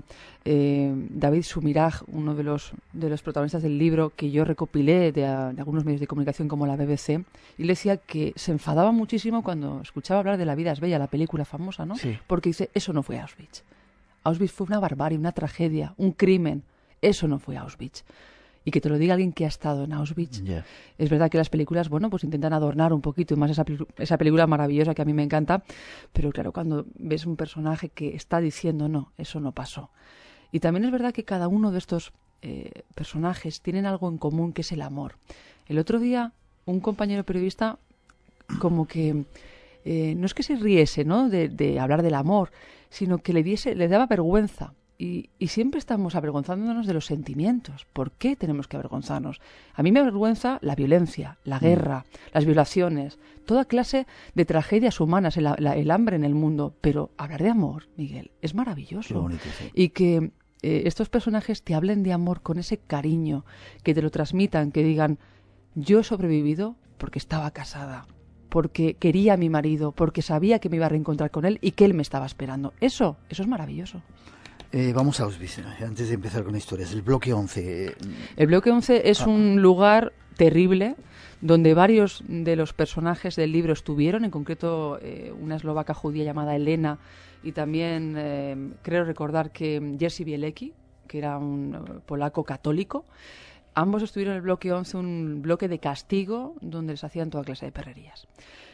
David Sumiraj, uno de los protagonistas del libro que yo recopilé de algunos medios de comunicación como la BBC, y le decía que se enfadaba muchísimo cuando escuchaba hablar de La vida es bella, la película famosa, ¿no? Sí. Porque dice, eso no fue Auschwitz. Auschwitz fue una barbarie, una tragedia, un crimen. Eso no fue Auschwitz. Y que te lo diga alguien que ha estado en Auschwitz. Yeah. Es verdad que las películas, bueno, pues intentan adornar un poquito, y más esa película maravillosa que a mí me encanta, pero claro, cuando ves un personaje que está diciendo, no, eso no pasó. Y también es verdad que cada uno de estos personajes tienen algo en común, que es el amor. El otro día, un compañero periodista como que, no es que se riese, ¿no?, de hablar del amor, sino que le daba vergüenza. Y siempre estamos avergonzándonos de los sentimientos. ¿Por qué tenemos que avergonzarnos? A mí me avergüenza la violencia, la guerra, las violaciones, toda clase de tragedias humanas, el hambre en el mundo. Pero hablar de amor, Miguel, es maravilloso. Qué bonito, sí. Y que estos personajes te hablen de amor con ese cariño, que te lo transmitan, que digan, yo he sobrevivido porque estaba casada, porque quería a mi marido, porque sabía que me iba a reencontrar con él y que él me estaba esperando. Eso es maravilloso. Vamos a Auschwitz, antes de empezar con historias. El bloque 11. El bloque 11 es un lugar terrible donde varios de los personajes del libro estuvieron, en concreto una eslovaca judía llamada Elena y también creo recordar que Jerzy Bielecki, que era un polaco católico. Ambos estuvieron en el bloque 11, un bloque de castigo donde les hacían toda clase de perrerías.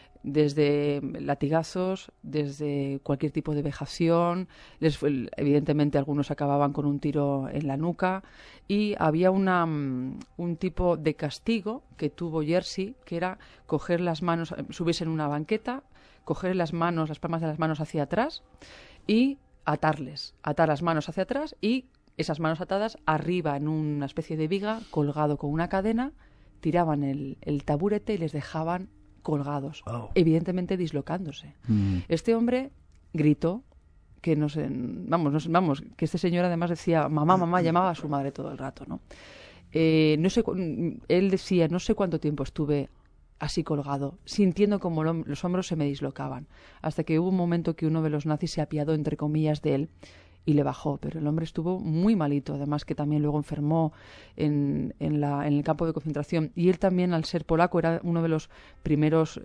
Desde latigazos, desde cualquier tipo de vejación, evidentemente algunos acababan con un tiro en la nuca, y había un tipo de castigo que tuvo Jerzy, que era coger las manos, subirse en una banqueta, coger las palmas de las manos hacia atrás y atar las manos hacia atrás y esas manos atadas arriba en una especie de viga, colgado con una cadena, tiraban el taburete y les dejaban colgados, evidentemente dislocándose. Este hombre gritó que que este señor además decía mamá, llamaba a su madre todo el rato, ¿no? Él decía, no sé cuánto tiempo estuve así colgado, sintiendo como los hombros se me dislocaban, hasta que hubo un momento que uno de los nazis se apiadó, entre comillas, de él y le bajó, pero el hombre estuvo muy malito, además que también luego enfermó en el campo de concentración, y él también, al ser polaco, era uno de los primeros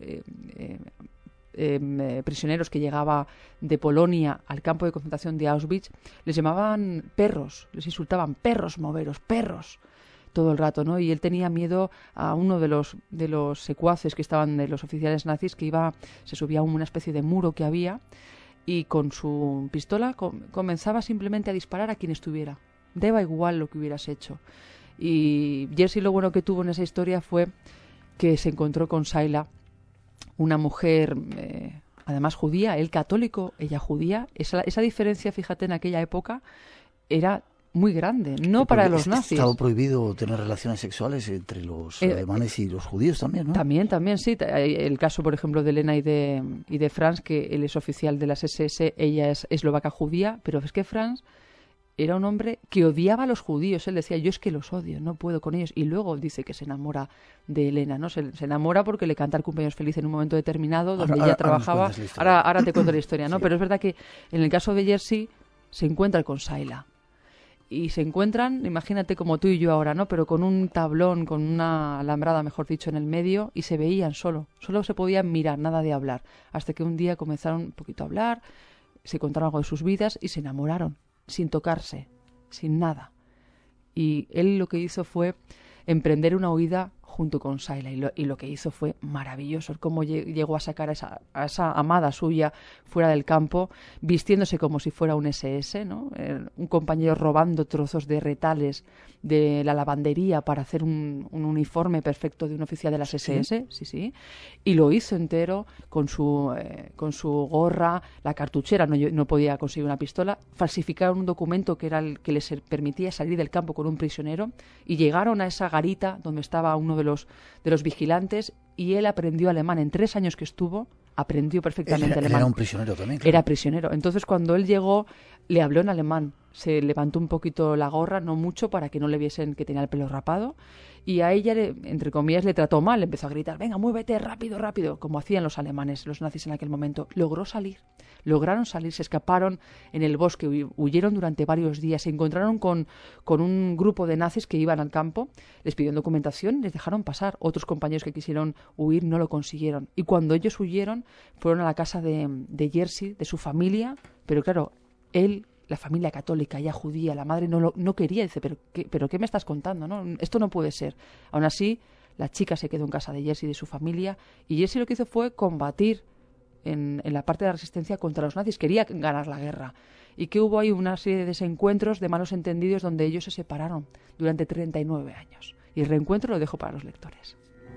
prisioneros que llegaba de Polonia al campo de concentración de Auschwitz. Les llamaban perros, les insultaban, perros moveros, perros, todo el rato, ¿no? Y él tenía miedo a uno de los secuaces que estaban, de los oficiales nazis, que se subía a una especie de muro que había, y con su pistola comenzaba simplemente a disparar a quien estuviera. Daba igual lo que hubieras hecho. Y Jerzy, lo bueno que tuvo en esa historia fue que se encontró con Sayla, una mujer, además judía, él católico, ella judía. Esa diferencia, fíjate, en aquella época era muy grande, no para los nazis. Estaba prohibido tener relaciones sexuales entre los alemanes y los judíos también, ¿no? También, sí. El caso, por ejemplo, de Elena y de Franz, que él es oficial de las SS, ella es eslovaca judía, pero es que Franz era un hombre que odiaba a los judíos. Él decía, yo es que los odio, no puedo con ellos. Y luego dice que se enamora de Elena, ¿no? Se enamora porque le canta el cumpleaños feliz en un momento determinado donde ella trabajaba. Ahora te cuento la historia, ¿no? Sí. Pero es verdad que en el caso de Jerzy se encuentra con Sayla. Y se encuentran, imagínate como tú y yo ahora, ¿no? Pero con un tablón, con una alambrada, mejor dicho, en el medio, y se veían solo se podían mirar, nada de hablar. Hasta que un día comenzaron un poquito a hablar, se contaron algo de sus vidas y se enamoraron, sin tocarse, sin nada. Y él lo que hizo fue emprender una huida junto con Sayla, y lo que hizo fue maravilloso, cómo llegó a sacar a esa amada suya fuera del campo, vistiéndose como si fuera un SS, ¿no? Un compañero robando trozos de retales de la lavandería para hacer un uniforme perfecto de un oficial de las SS, sí, y lo hizo entero con su gorra, la cartuchera, no podía conseguir una pistola, falsificaron un documento que era el que les permitía salir del campo con un prisionero, y llegaron a esa garita donde estaba uno de los vigilantes, y él aprendió alemán. En 3 años que estuvo, aprendió perfectamente alemán. Él era un prisionero también. Claro. Era prisionero. Entonces, cuando él llegó, le habló en alemán. Se levantó un poquito la gorra, no mucho, para que no le viesen que tenía el pelo rapado. Y a ella, entre comillas, le trató mal. Le empezó a gritar, venga, muévete, rápido, rápido, como hacían los alemanes, los nazis en aquel momento. Lograron salir, se escaparon en el bosque, huyeron durante varios días, se encontraron con un grupo de nazis que iban al campo, les pidieron documentación, les dejaron pasar. Otros compañeros que quisieron huir no lo consiguieron. Y cuando ellos huyeron, fueron a la casa de Jerzy, de su familia, pero claro, la familia católica, ya judía, la madre no quería, dice, ¿pero qué me estás contando? ¿No? Esto no puede ser. Aún así, la chica se quedó en casa de Jerzy, de su familia, y Jerzy lo que hizo fue combatir en la parte de la resistencia contra los nazis, quería ganar la guerra, y que hubo ahí una serie de desencuentros, de malos entendidos, donde ellos se separaron durante 39 años. Y el reencuentro lo dejo para los lectores.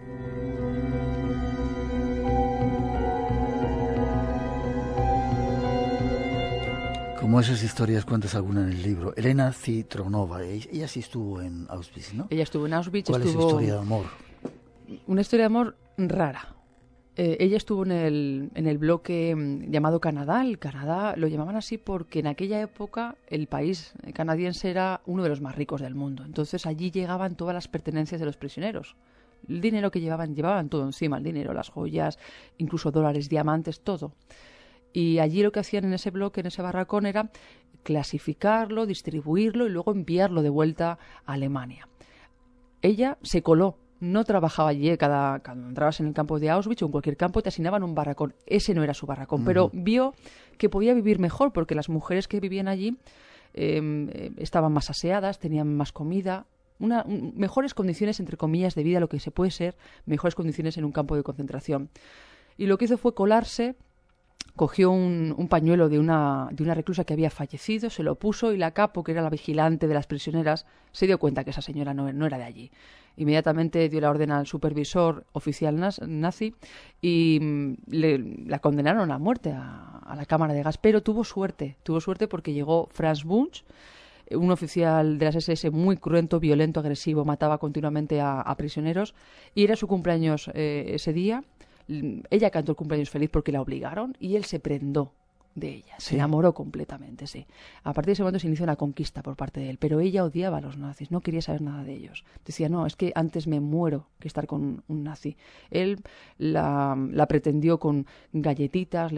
Como esas historias, cuentas alguna en el libro. Elena Citronova, ella sí estuvo en Auschwitz, ¿no? Ella estuvo en Auschwitz. ¿Cuál es su historia de amor? Una historia de amor rara. Ella estuvo en el bloque llamado Canadá. El Canadá lo llamaban así porque en aquella época el país canadiense era uno de los más ricos del mundo. Entonces allí llegaban todas las pertenencias de los prisioneros. El dinero que llevaban todo encima, el dinero, las joyas, incluso dólares, diamantes, todo. Y allí lo que hacían en ese bloque, en ese barracón, era clasificarlo, distribuirlo y luego enviarlo de vuelta a Alemania. Ella se coló. No trabajaba allí, cuando entrabas en el campo de Auschwitz o en cualquier campo te asignaban un barracón. Ese no era su barracón, pero vio que podía vivir mejor porque las mujeres que vivían allí estaban más aseadas, tenían más comida, mejores condiciones, entre comillas, de vida, lo que se puede ser, mejores condiciones en un campo de concentración. Y lo que hizo fue colarse, cogió un pañuelo de una reclusa que había fallecido, se lo puso, y la capo, que era la vigilante de las prisioneras, se dio cuenta que esa señora no era de allí. Inmediatamente dio la orden al supervisor oficial nazi y la condenaron a muerte a la cámara de gas. Pero tuvo suerte porque llegó Franz Bunch, un oficial de las SS muy cruento, violento, agresivo, mataba continuamente a prisioneros, y era su cumpleaños ese día. Ella cantó el cumpleaños feliz porque la obligaron y él se prendó de ella, se enamoró completamente, sí. A partir de ese momento se inició una conquista por parte de él, pero ella odiaba a los nazis, no quería saber nada de ellos. Decía, no, es que antes me muero que estar con un nazi. Él la pretendió con galletitas,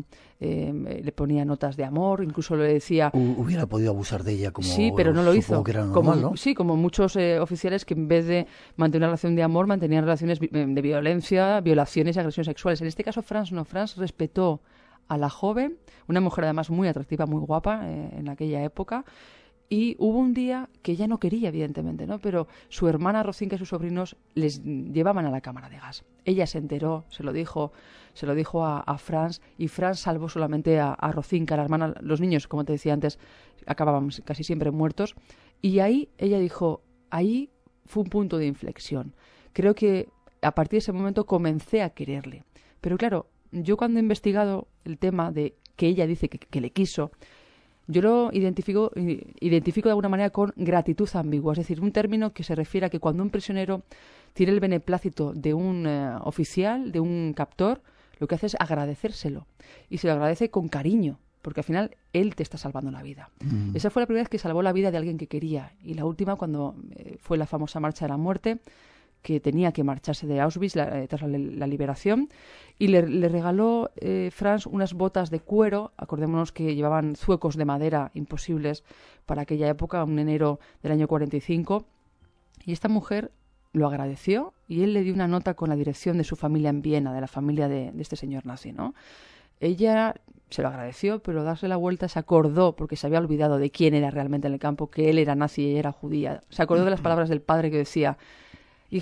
le ponía notas de amor, incluso le decía... Hubiera podido abusar de ella como... Sí, pero no lo hizo. Que era normal, ¿no? Sí, como muchos oficiales que en vez de mantener una relación de amor, mantenían relaciones de violencia, violaciones y agresiones sexuales. En este caso, Franz respetó a la joven, una mujer además muy atractiva, muy guapa en aquella época, y hubo un día que ella no quería, evidentemente, ¿no? Pero su hermana Rozinka y sus sobrinos les llevaban a la cámara de gas. Ella se enteró, se lo dijo a Franz, y Franz salvó solamente a Rozinka, la hermana. Los niños, como te decía antes, acababan casi siempre muertos, y ahí ella dijo, ahí fue un punto de inflexión. Creo que a partir de ese momento comencé a quererle. Pero claro, yo cuando he investigado el tema de que ella dice que le quiso, yo lo identifico de alguna manera con gratitud ambigua, es decir, un término que se refiere a que cuando un prisionero tiene el beneplácito de un oficial, de un captor, lo que hace es agradecérselo, y se lo agradece con cariño, porque al final él te está salvando la vida. Esa fue la primera vez que salvó la vida de alguien que quería, y la última cuando fue la famosa marcha de la muerte, que tenía que marcharse de Auschwitz tras la liberación, y le regaló Franz unas botas de cuero. Acordémonos que llevaban zuecos de madera imposibles para aquella época, un enero del año 45, y esta mujer lo agradeció, y él le dio una nota con la dirección de su familia en Viena, de la familia de este señor nazi, ¿no? Ella se lo agradeció, pero darse la vuelta se acordó, porque se había olvidado de quién era realmente en el campo, que él era nazi y ella era judía. Se acordó de las palabras del padre que decía, hija,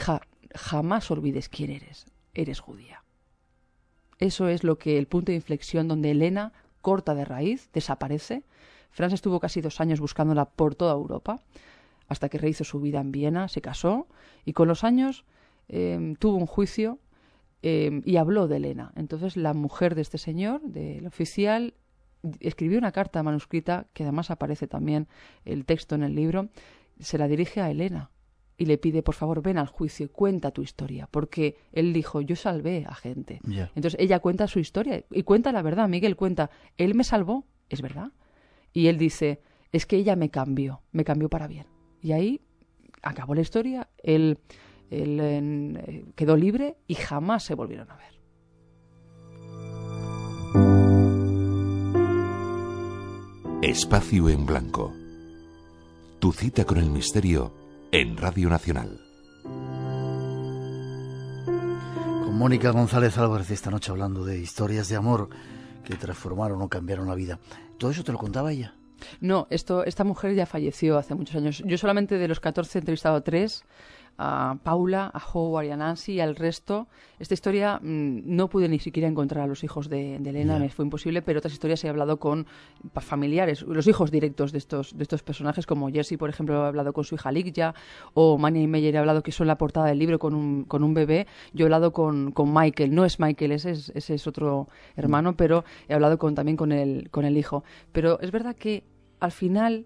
jamás olvides quién eres. Eres judía. Eso es lo que el punto de inflexión donde Elena corta de raíz, desaparece. Franz estuvo casi 2 años buscándola por toda Europa, hasta que rehizo su vida en Viena, se casó y con los años tuvo un juicio y habló de Elena. Entonces la mujer de este señor, del oficial, escribió una carta manuscrita, que además aparece también el texto en el libro, se la dirige a Elena y le pide, por favor, ven al juicio y cuenta tu historia, porque él dijo, yo salvé a gente. Yeah. Entonces ella cuenta su historia y cuenta la verdad. Miguel cuenta, él me salvó, es verdad. Y él dice, es que ella me cambió para bien. Y ahí acabó la historia, él quedó libre y jamás se volvieron a ver. Espacio en Blanco. Tu cita con el misterio en Radio Nacional. Con Mónica González Álvarez esta noche hablando de historias de amor que transformaron o cambiaron la vida. ¿Todo eso te lo contaba ella? No, esta mujer ya falleció hace muchos años. Yo solamente de los 14 he entrevistado a 3, a Paula, a Howard y a Nancy, y al resto. Esta historia no pude ni siquiera encontrar a los hijos de Elena, me fue imposible, pero otras historias he hablado con familiares, los hijos directos de estos personajes, como Jersey, por ejemplo, he hablado con su hija Ligia, o Manny Meyer he hablado, que son la portada del libro con un bebé. Yo he hablado con Michael, no es Michael, ese es otro hermano, pero he hablado también con el hijo. Pero es verdad que al final,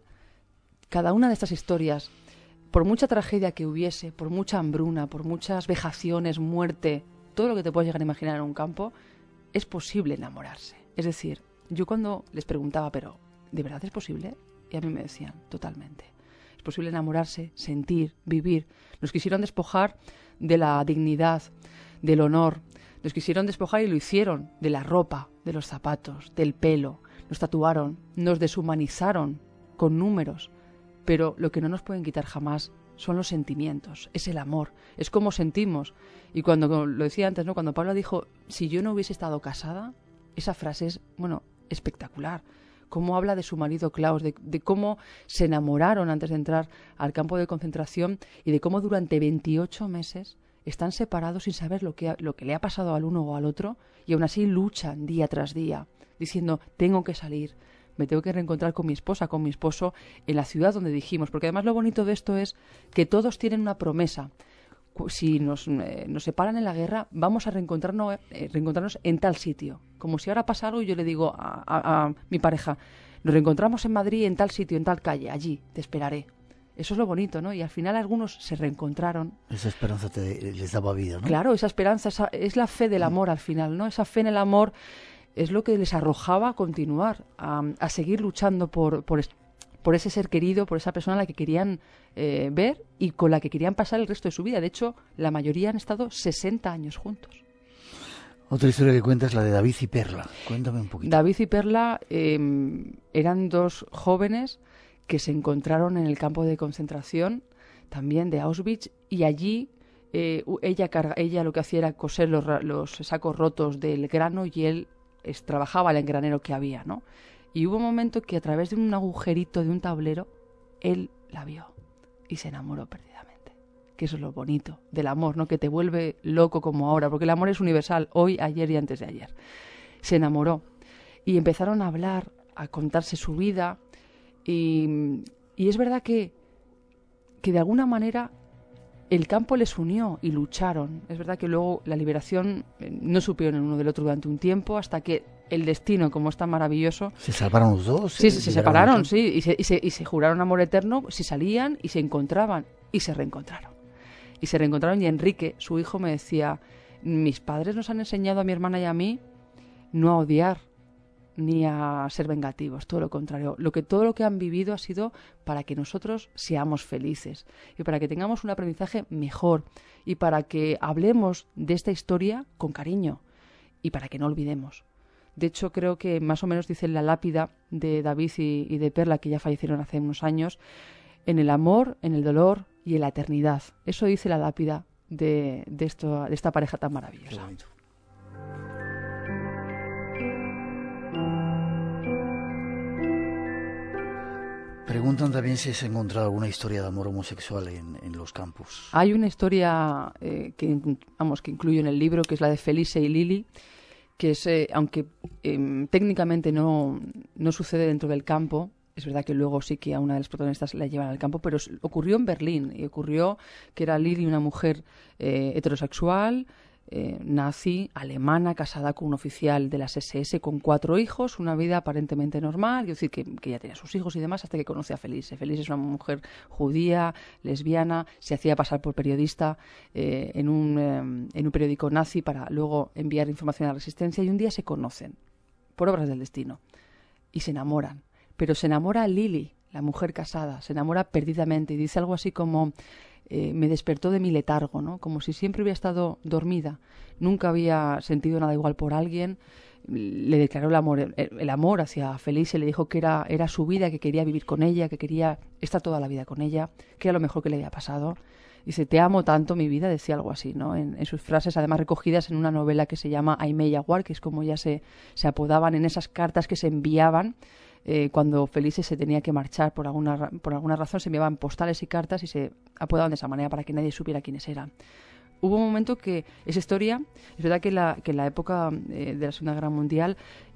cada una de estas historias, por mucha tragedia que hubiese, por mucha hambruna, por muchas vejaciones, muerte, todo lo que te puedes llegar a imaginar en un campo, es posible enamorarse. Es decir, yo cuando les preguntaba, pero ¿de verdad es posible? Y a mí me decían, totalmente. Es posible enamorarse, sentir, vivir. Nos quisieron despojar de la dignidad, del honor. Nos quisieron despojar y lo hicieron, de la ropa, de los zapatos, del pelo. Nos tatuaron, nos deshumanizaron con números. Pero lo que no nos pueden quitar jamás son los sentimientos, es el amor, es cómo sentimos. Y cuando lo decía antes, ¿no? Cuando Paula dijo, si yo no hubiese estado casada, esa frase es, espectacular. Cómo habla de su marido Klaus, de cómo se enamoraron antes de entrar al campo de concentración y de cómo durante 28 meses están separados sin saber lo que le ha pasado al uno o al otro, y aún así luchan día tras día, diciendo, tengo que salir. Me tengo que reencontrar con mi esposa, con mi esposo, en la ciudad donde dijimos. Porque además lo bonito de esto es que todos tienen una promesa. Si nos separan en la guerra, vamos a reencontrarnos en tal sitio. Como si ahora pasa algo y yo le digo a mi pareja, nos reencontramos en Madrid, en tal sitio, en tal calle, allí, te esperaré. Eso es lo bonito, ¿no? Y al final algunos se reencontraron. Esa esperanza les daba vida, ¿no? Claro, esa esperanza, es la fe del amor al final, ¿no? Esa fe en el amor es lo que les arrojaba a continuar, a seguir luchando por ese ser querido, por esa persona a la que querían ver y con la que querían pasar el resto de su vida. De hecho, la mayoría han estado 60 años juntos. Otra historia que cuenta es la de David y Perla. Cuéntame un poquito. David y Perla eran 2 jóvenes que se encontraron en el campo de concentración, también de Auschwitz, y allí ella lo que hacía era coser los sacos rotos del grano y él trabajaba el granero que había, ¿no? Y hubo un momento que a través de un agujerito de un tablero, él la vio y se enamoró perdidamente. Que eso es lo bonito del amor, ¿no? Que te vuelve loco como ahora, porque el amor es universal, hoy, ayer y antes de ayer. Se enamoró y empezaron a hablar, a contarse su vida y es verdad que de alguna manera el campo les unió y lucharon. Es verdad que luego la liberación no supieron el uno del otro durante un tiempo, hasta que el destino, como es tan maravilloso... ¿Se salvaron los dos? Sí, se separaron, sí, y se juraron amor eterno si salían y se encontraban, y se reencontraron. Y Enrique, su hijo, me decía, mis padres nos han enseñado a mi hermana y a mí no a odiar, ni a ser vengativos, todo lo contrario. Todo lo que han vivido ha sido para que nosotros seamos felices y para que tengamos un aprendizaje mejor y para que hablemos de esta historia con cariño y para que no olvidemos. De hecho, creo que más o menos dice en la lápida de David y de Perla, que ya fallecieron hace unos años, en el amor, en el dolor y en la eternidad. Eso dice la lápida de esta pareja tan maravillosa. Preguntan también si se ha encontrado alguna historia de amor homosexual en los campos. Hay una historia que incluyo en el libro, que es la de Felice y Lili, que es, aunque técnicamente no sucede dentro del campo. Es verdad que luego sí que a una de las protagonistas la llevan al campo, pero ocurrió en Berlín, y ocurrió que era Lili una mujer heterosexual, nazi, alemana, casada con un oficial de las SS, con 4 hijos, una vida aparentemente normal, quiero decir que ya tenía sus hijos y demás, hasta que conoce a Felice. Felice es una mujer judía, lesbiana, se hacía pasar por periodista en un periódico nazi para luego enviar información a la resistencia, y un día se conocen, por obras del destino, y se enamoran. Pero se enamora Lili, la mujer casada, se enamora perdidamente, y dice algo así como: me despertó de mi letargo, ¿no? Como si siempre hubiera estado dormida, nunca había sentido nada igual por alguien. Le declaró el amor hacia Felice, le dijo que era su vida, que quería vivir con ella, que quería estar toda la vida con ella, que era lo mejor que le había pasado. Dice: te amo tanto, mi vida, decía algo así, ¿no? En sus frases, además recogidas en una novela que se llama Aimé Jaguar, que es como ya se apodaban en esas cartas que se enviaban. Cuando Felice se tenía que marchar por alguna razón, se enviaban postales y cartas y se apodaban de esa manera para que nadie supiera quiénes eran. Hubo un momento que esa historia, es verdad que en la época de la Segunda Guerra Mundial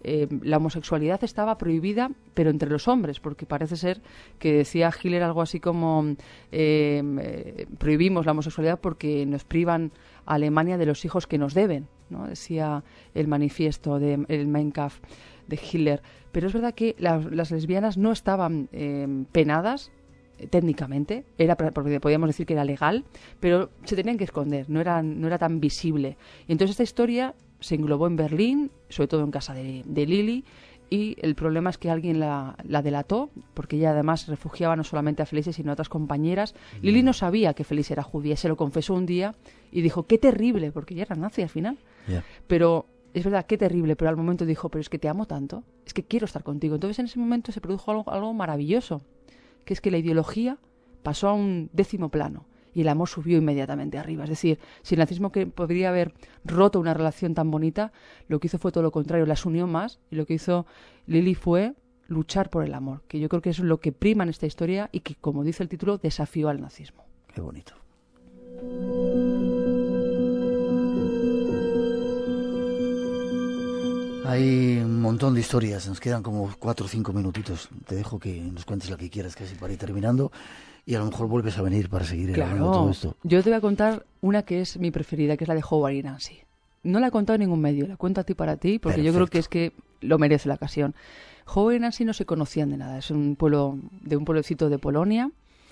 la homosexualidad estaba prohibida, pero entre los hombres, porque parece ser que decía Hitler algo así como prohibimos la homosexualidad porque nos privan a Alemania de los hijos que nos deben, ¿no? Decía el manifiesto el Mein Kampf de Hitler. Pero es verdad que las lesbianas no estaban penadas técnicamente, porque podíamos decir que era legal, pero se tenían que esconder, no era tan visible. Y entonces esta historia se englobó en Berlín, sobre todo en casa de Lili, y el problema es que alguien la delató, porque ella además refugiaba no solamente a Felice, sino a otras compañeras. Lili no sabía que Felice era judía, se lo confesó un día y dijo: qué terrible, porque ella era nazi al final. Yeah. Pero es verdad, qué terrible, pero al momento dijo: pero es que te amo tanto, es que quiero estar contigo. Entonces en ese momento se produjo algo maravilloso, que es que la ideología pasó a un 10º plano y el amor subió inmediatamente arriba. Es decir, si el nazismo que podría haber roto una relación tan bonita, lo que hizo fue todo lo contrario, las unió más, y lo que hizo Lili fue luchar por el amor, que yo creo que eso es lo que prima en esta historia y que, como dice el título, desafió al nazismo. Qué bonito. Hay un montón de historias, nos quedan como 4 o 5 minutitos. Te dejo que nos cuentes la que quieras, casi para ir terminando, y a lo mejor vuelves a venir para seguir hablando de todo esto. Yo te voy a contar una que es mi preferida, que es la de Howard y Nancy. No la he contado en ningún medio, la cuento a ti para ti, porque Perfecto. Yo creo que es que lo merece la ocasión. Howard y Nancy no se conocían de nada, es un pueblecito de Polonia,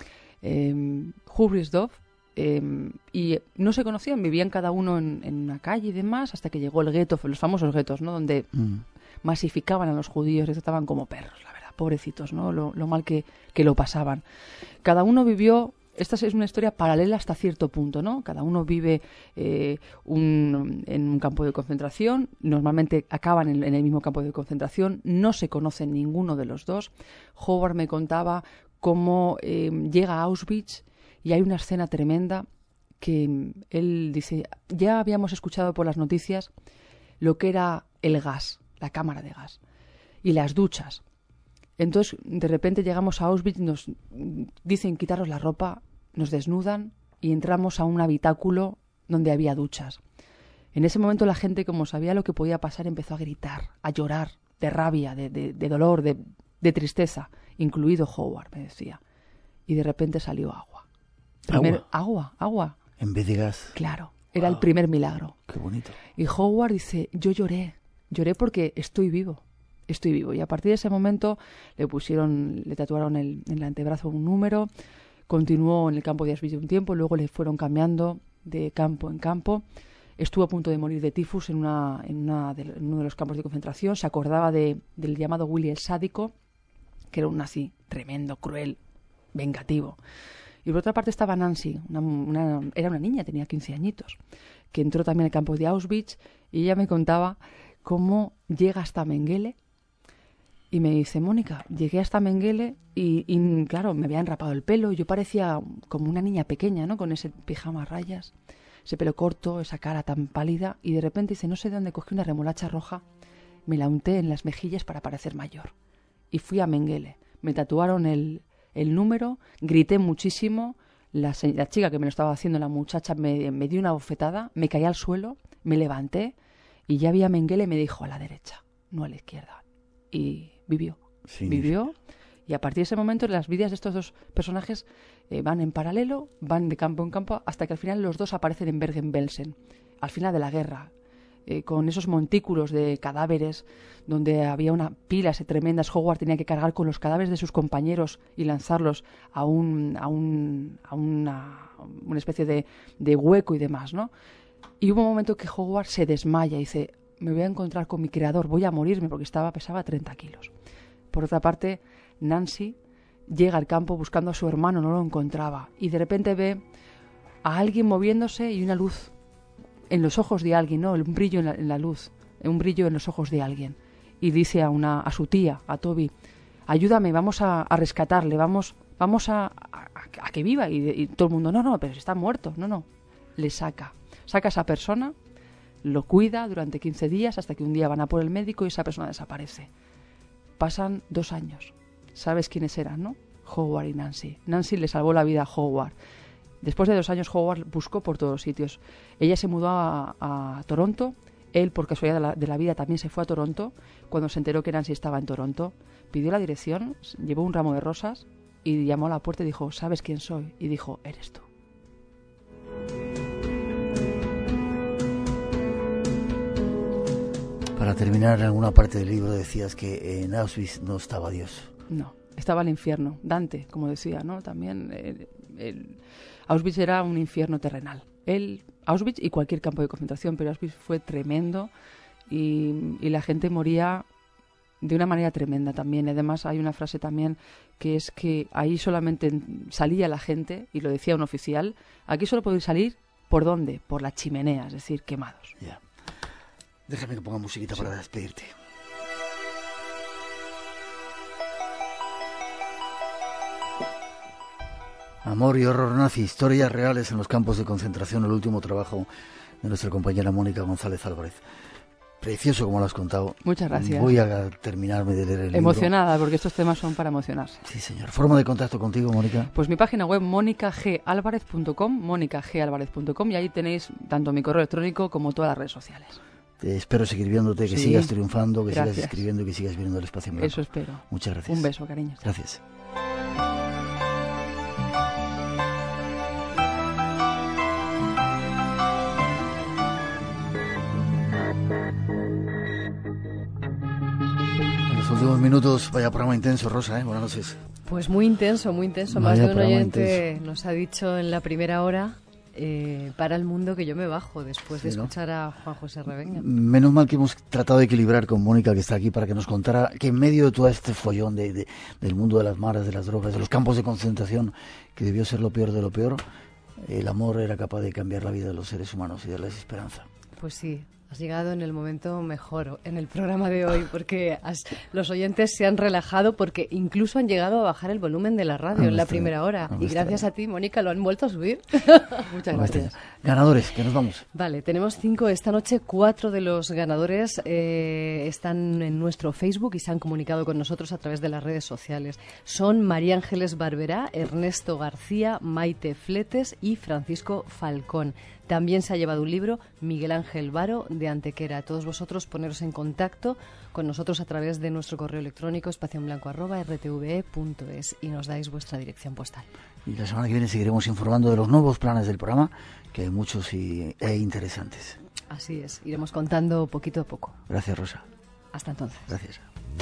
Hubrisdorf, y no se conocían, vivían cada uno en una calle y demás, hasta que llegó el gueto, los famosos guetos, ¿no? Donde masificaban a los judíos, les trataban como perros, la verdad, pobrecitos, ¿no? Lo mal que lo pasaban. Cada uno vivió, esta es una historia paralela hasta cierto punto, ¿no? Cada uno vive en un campo de concentración, normalmente acaban en el mismo campo de concentración, no se conocen ninguno de los dos. Howard me contaba cómo llega a Auschwitz. Y hay una escena tremenda que él dice: ya habíamos escuchado por las noticias lo que era el gas, la cámara de gas, y las duchas. Entonces, de repente llegamos a Auschwitz, nos dicen quitarnos la ropa, nos desnudan y entramos a un habitáculo donde había duchas. En ese momento la gente, como sabía lo que podía pasar, empezó a gritar, a llorar, de rabia, de dolor, de tristeza, incluido Howard, me decía. Y de repente salió agua. Agua. En vez de gas. Claro, era el primer milagro. Qué bonito. Y Howard dice: yo lloré porque estoy vivo. Y a partir de ese momento le tatuaron en el antebrazo un número, continuó en el campo de Auschwitz un tiempo, luego le fueron cambiando de campo en campo. Estuvo a punto de morir de tifus en uno de los campos de concentración. Se acordaba del llamado Willy el sádico, que era un nazi tremendo, cruel, vengativo. Y por otra parte estaba Nancy, era una niña, tenía 15 añitos, que entró también al campo de Auschwitz, y ella me contaba cómo llega hasta Mengele. Y me dice: Mónica, llegué hasta Mengele y claro, me había enrapado el pelo, yo parecía como una niña pequeña, ¿no? Con ese pijama a rayas, ese pelo corto, esa cara tan pálida, y de repente dice: no sé de dónde cogí una remolacha roja, me la unté en las mejillas para parecer mayor. Y fui a Mengele, me tatuaron el el número, grité muchísimo, la chica que me lo estaba haciendo, la muchacha, me dio una bofetada, me caí al suelo, me levanté y ya vi a Mengele y me dijo a la derecha, no a la izquierda. Y vivió. Sí. Vivió. Y a partir de ese momento las vidas de estos dos personajes van en paralelo, van de campo en campo, hasta que al final los dos aparecen en Bergen-Belsen, al final de la guerra, con esos montículos de cadáveres, donde había una pilas tremendas. Howard tenía que cargar con los cadáveres de sus compañeros y lanzarlos a una especie de hueco y demás, ¿no? Y hubo un momento que Howard se desmaya y dice, me voy a encontrar con mi creador, voy a morirme, porque pesaba 30 kilos. Por otra parte, Nancy llega al campo buscando a su hermano, no lo encontraba, y de repente ve a alguien moviéndose y una luz en los ojos de alguien, ¿no? Un brillo en la luz, un brillo en los ojos de alguien. Y dice a su tía, a Toby, ayúdame, vamos a rescatarle, vamos a que viva. Y todo el mundo, no, pero está muerto, no. Le saca a esa persona, lo cuida durante 15 días hasta que un día van a por el médico y esa persona desaparece. Pasan 2 años. ¿Sabes quiénes eran, no? Howard y Nancy. Nancy le salvó la vida a Howard. Después de 2 años, Howard buscó por todos sitios. Ella se mudó a Toronto. Él, por casualidad de la vida, también se fue a Toronto. Cuando se enteró que Nancy estaba en Toronto, pidió la dirección, llevó un ramo de rosas y llamó a la puerta y dijo, ¿sabes quién soy? Y dijo, eres tú. Para terminar, en alguna parte del libro decías que en Auschwitz no estaba Dios. No, estaba el infierno. Dante, como decía, ¿no? También Auschwitz era un infierno terrenal. Auschwitz y cualquier campo de concentración, pero Auschwitz fue tremendo y la gente moría de una manera tremenda también. Además, hay una frase también que es que ahí solamente salía la gente, y lo decía un oficial, aquí solo podéis salir, ¿por dónde? Por la chimenea, es decir, quemados. Yeah. Déjame que ponga musiquita para despedirte. Amor y horror nazi, historias reales en los campos de concentración, el último trabajo de nuestra compañera Mónica González Álvarez. Precioso como lo has contado. Muchas gracias. Voy a terminarme de leer el libro. Emocionada, porque estos temas son para emocionarse. Sí, señor. ¿Forma de contacto contigo, Mónica? Pues mi página web, monicagalvarez.com, y ahí tenéis tanto mi correo electrónico como todas las redes sociales. Te espero seguir viéndote, que sigas triunfando, que gracias. Sigas escribiendo y que sigas viendo el espacio en blanco. Eso espero. Muchas gracias. Un beso, cariño. Gracias. En los últimos minutos, vaya programa intenso, Rosa, ¿eh? Buenas noches. Pues muy intenso, muy intenso. Más de un oyente nos ha dicho en la primera hora, para el mundo, que yo me bajo después de escuchar a Juan José Revenga. Menos mal que hemos tratado de equilibrar con Mónica, que está aquí, para que nos contara que en medio de todo este follón del mundo de las maras, de las drogas, de los campos de concentración, que debió ser lo peor de lo peor, el amor era capaz de cambiar la vida de los seres humanos y darles esperanza. Pues sí. Has llegado en el momento mejor en el programa de hoy, porque los oyentes se han relajado, porque incluso han llegado a bajar el volumen de la radio en la primera hora. Y gracias a ti, Mónica, lo han vuelto a subir. Muchas gracias. Ganadores, que nos vamos. Vale, tenemos 5 esta noche. 4 de los ganadores están en nuestro Facebook y se han comunicado con nosotros a través de las redes sociales. Son María Ángeles Barberá, Ernesto García, Maite Fletes y Francisco Falcón. También se ha llevado un libro Miguel Ángel Varo, de Antequera. A todos vosotros poneros en contacto con nosotros a través de nuestro correo electrónico espacionblanco@rtve.es y nos dais vuestra dirección postal. Y la semana que viene seguiremos informando de los nuevos planes del programa, que hay muchos e interesantes. Así es, iremos contando poquito a poco. Gracias, Rosa. Hasta entonces. Gracias.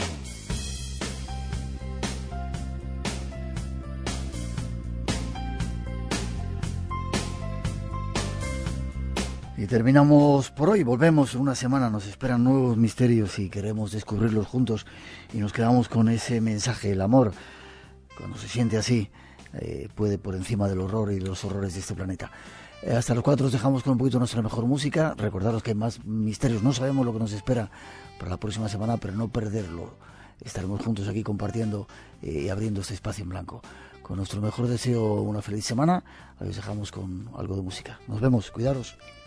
Y terminamos por hoy, volvemos en una semana, nos esperan nuevos misterios y queremos descubrirlos juntos, y nos quedamos con ese mensaje: el amor, cuando se siente así, puede por encima del horror y de los horrores de este planeta. Hasta los 4 os dejamos con un poquito nuestra mejor música. Recordaros que hay más misterios, no sabemos lo que nos espera para la próxima semana, pero no perderlo. Estaremos juntos aquí compartiendo y abriendo este espacio en blanco. Con nuestro mejor deseo, una feliz semana. Ahí os dejamos con algo de música. Nos vemos, cuidaros.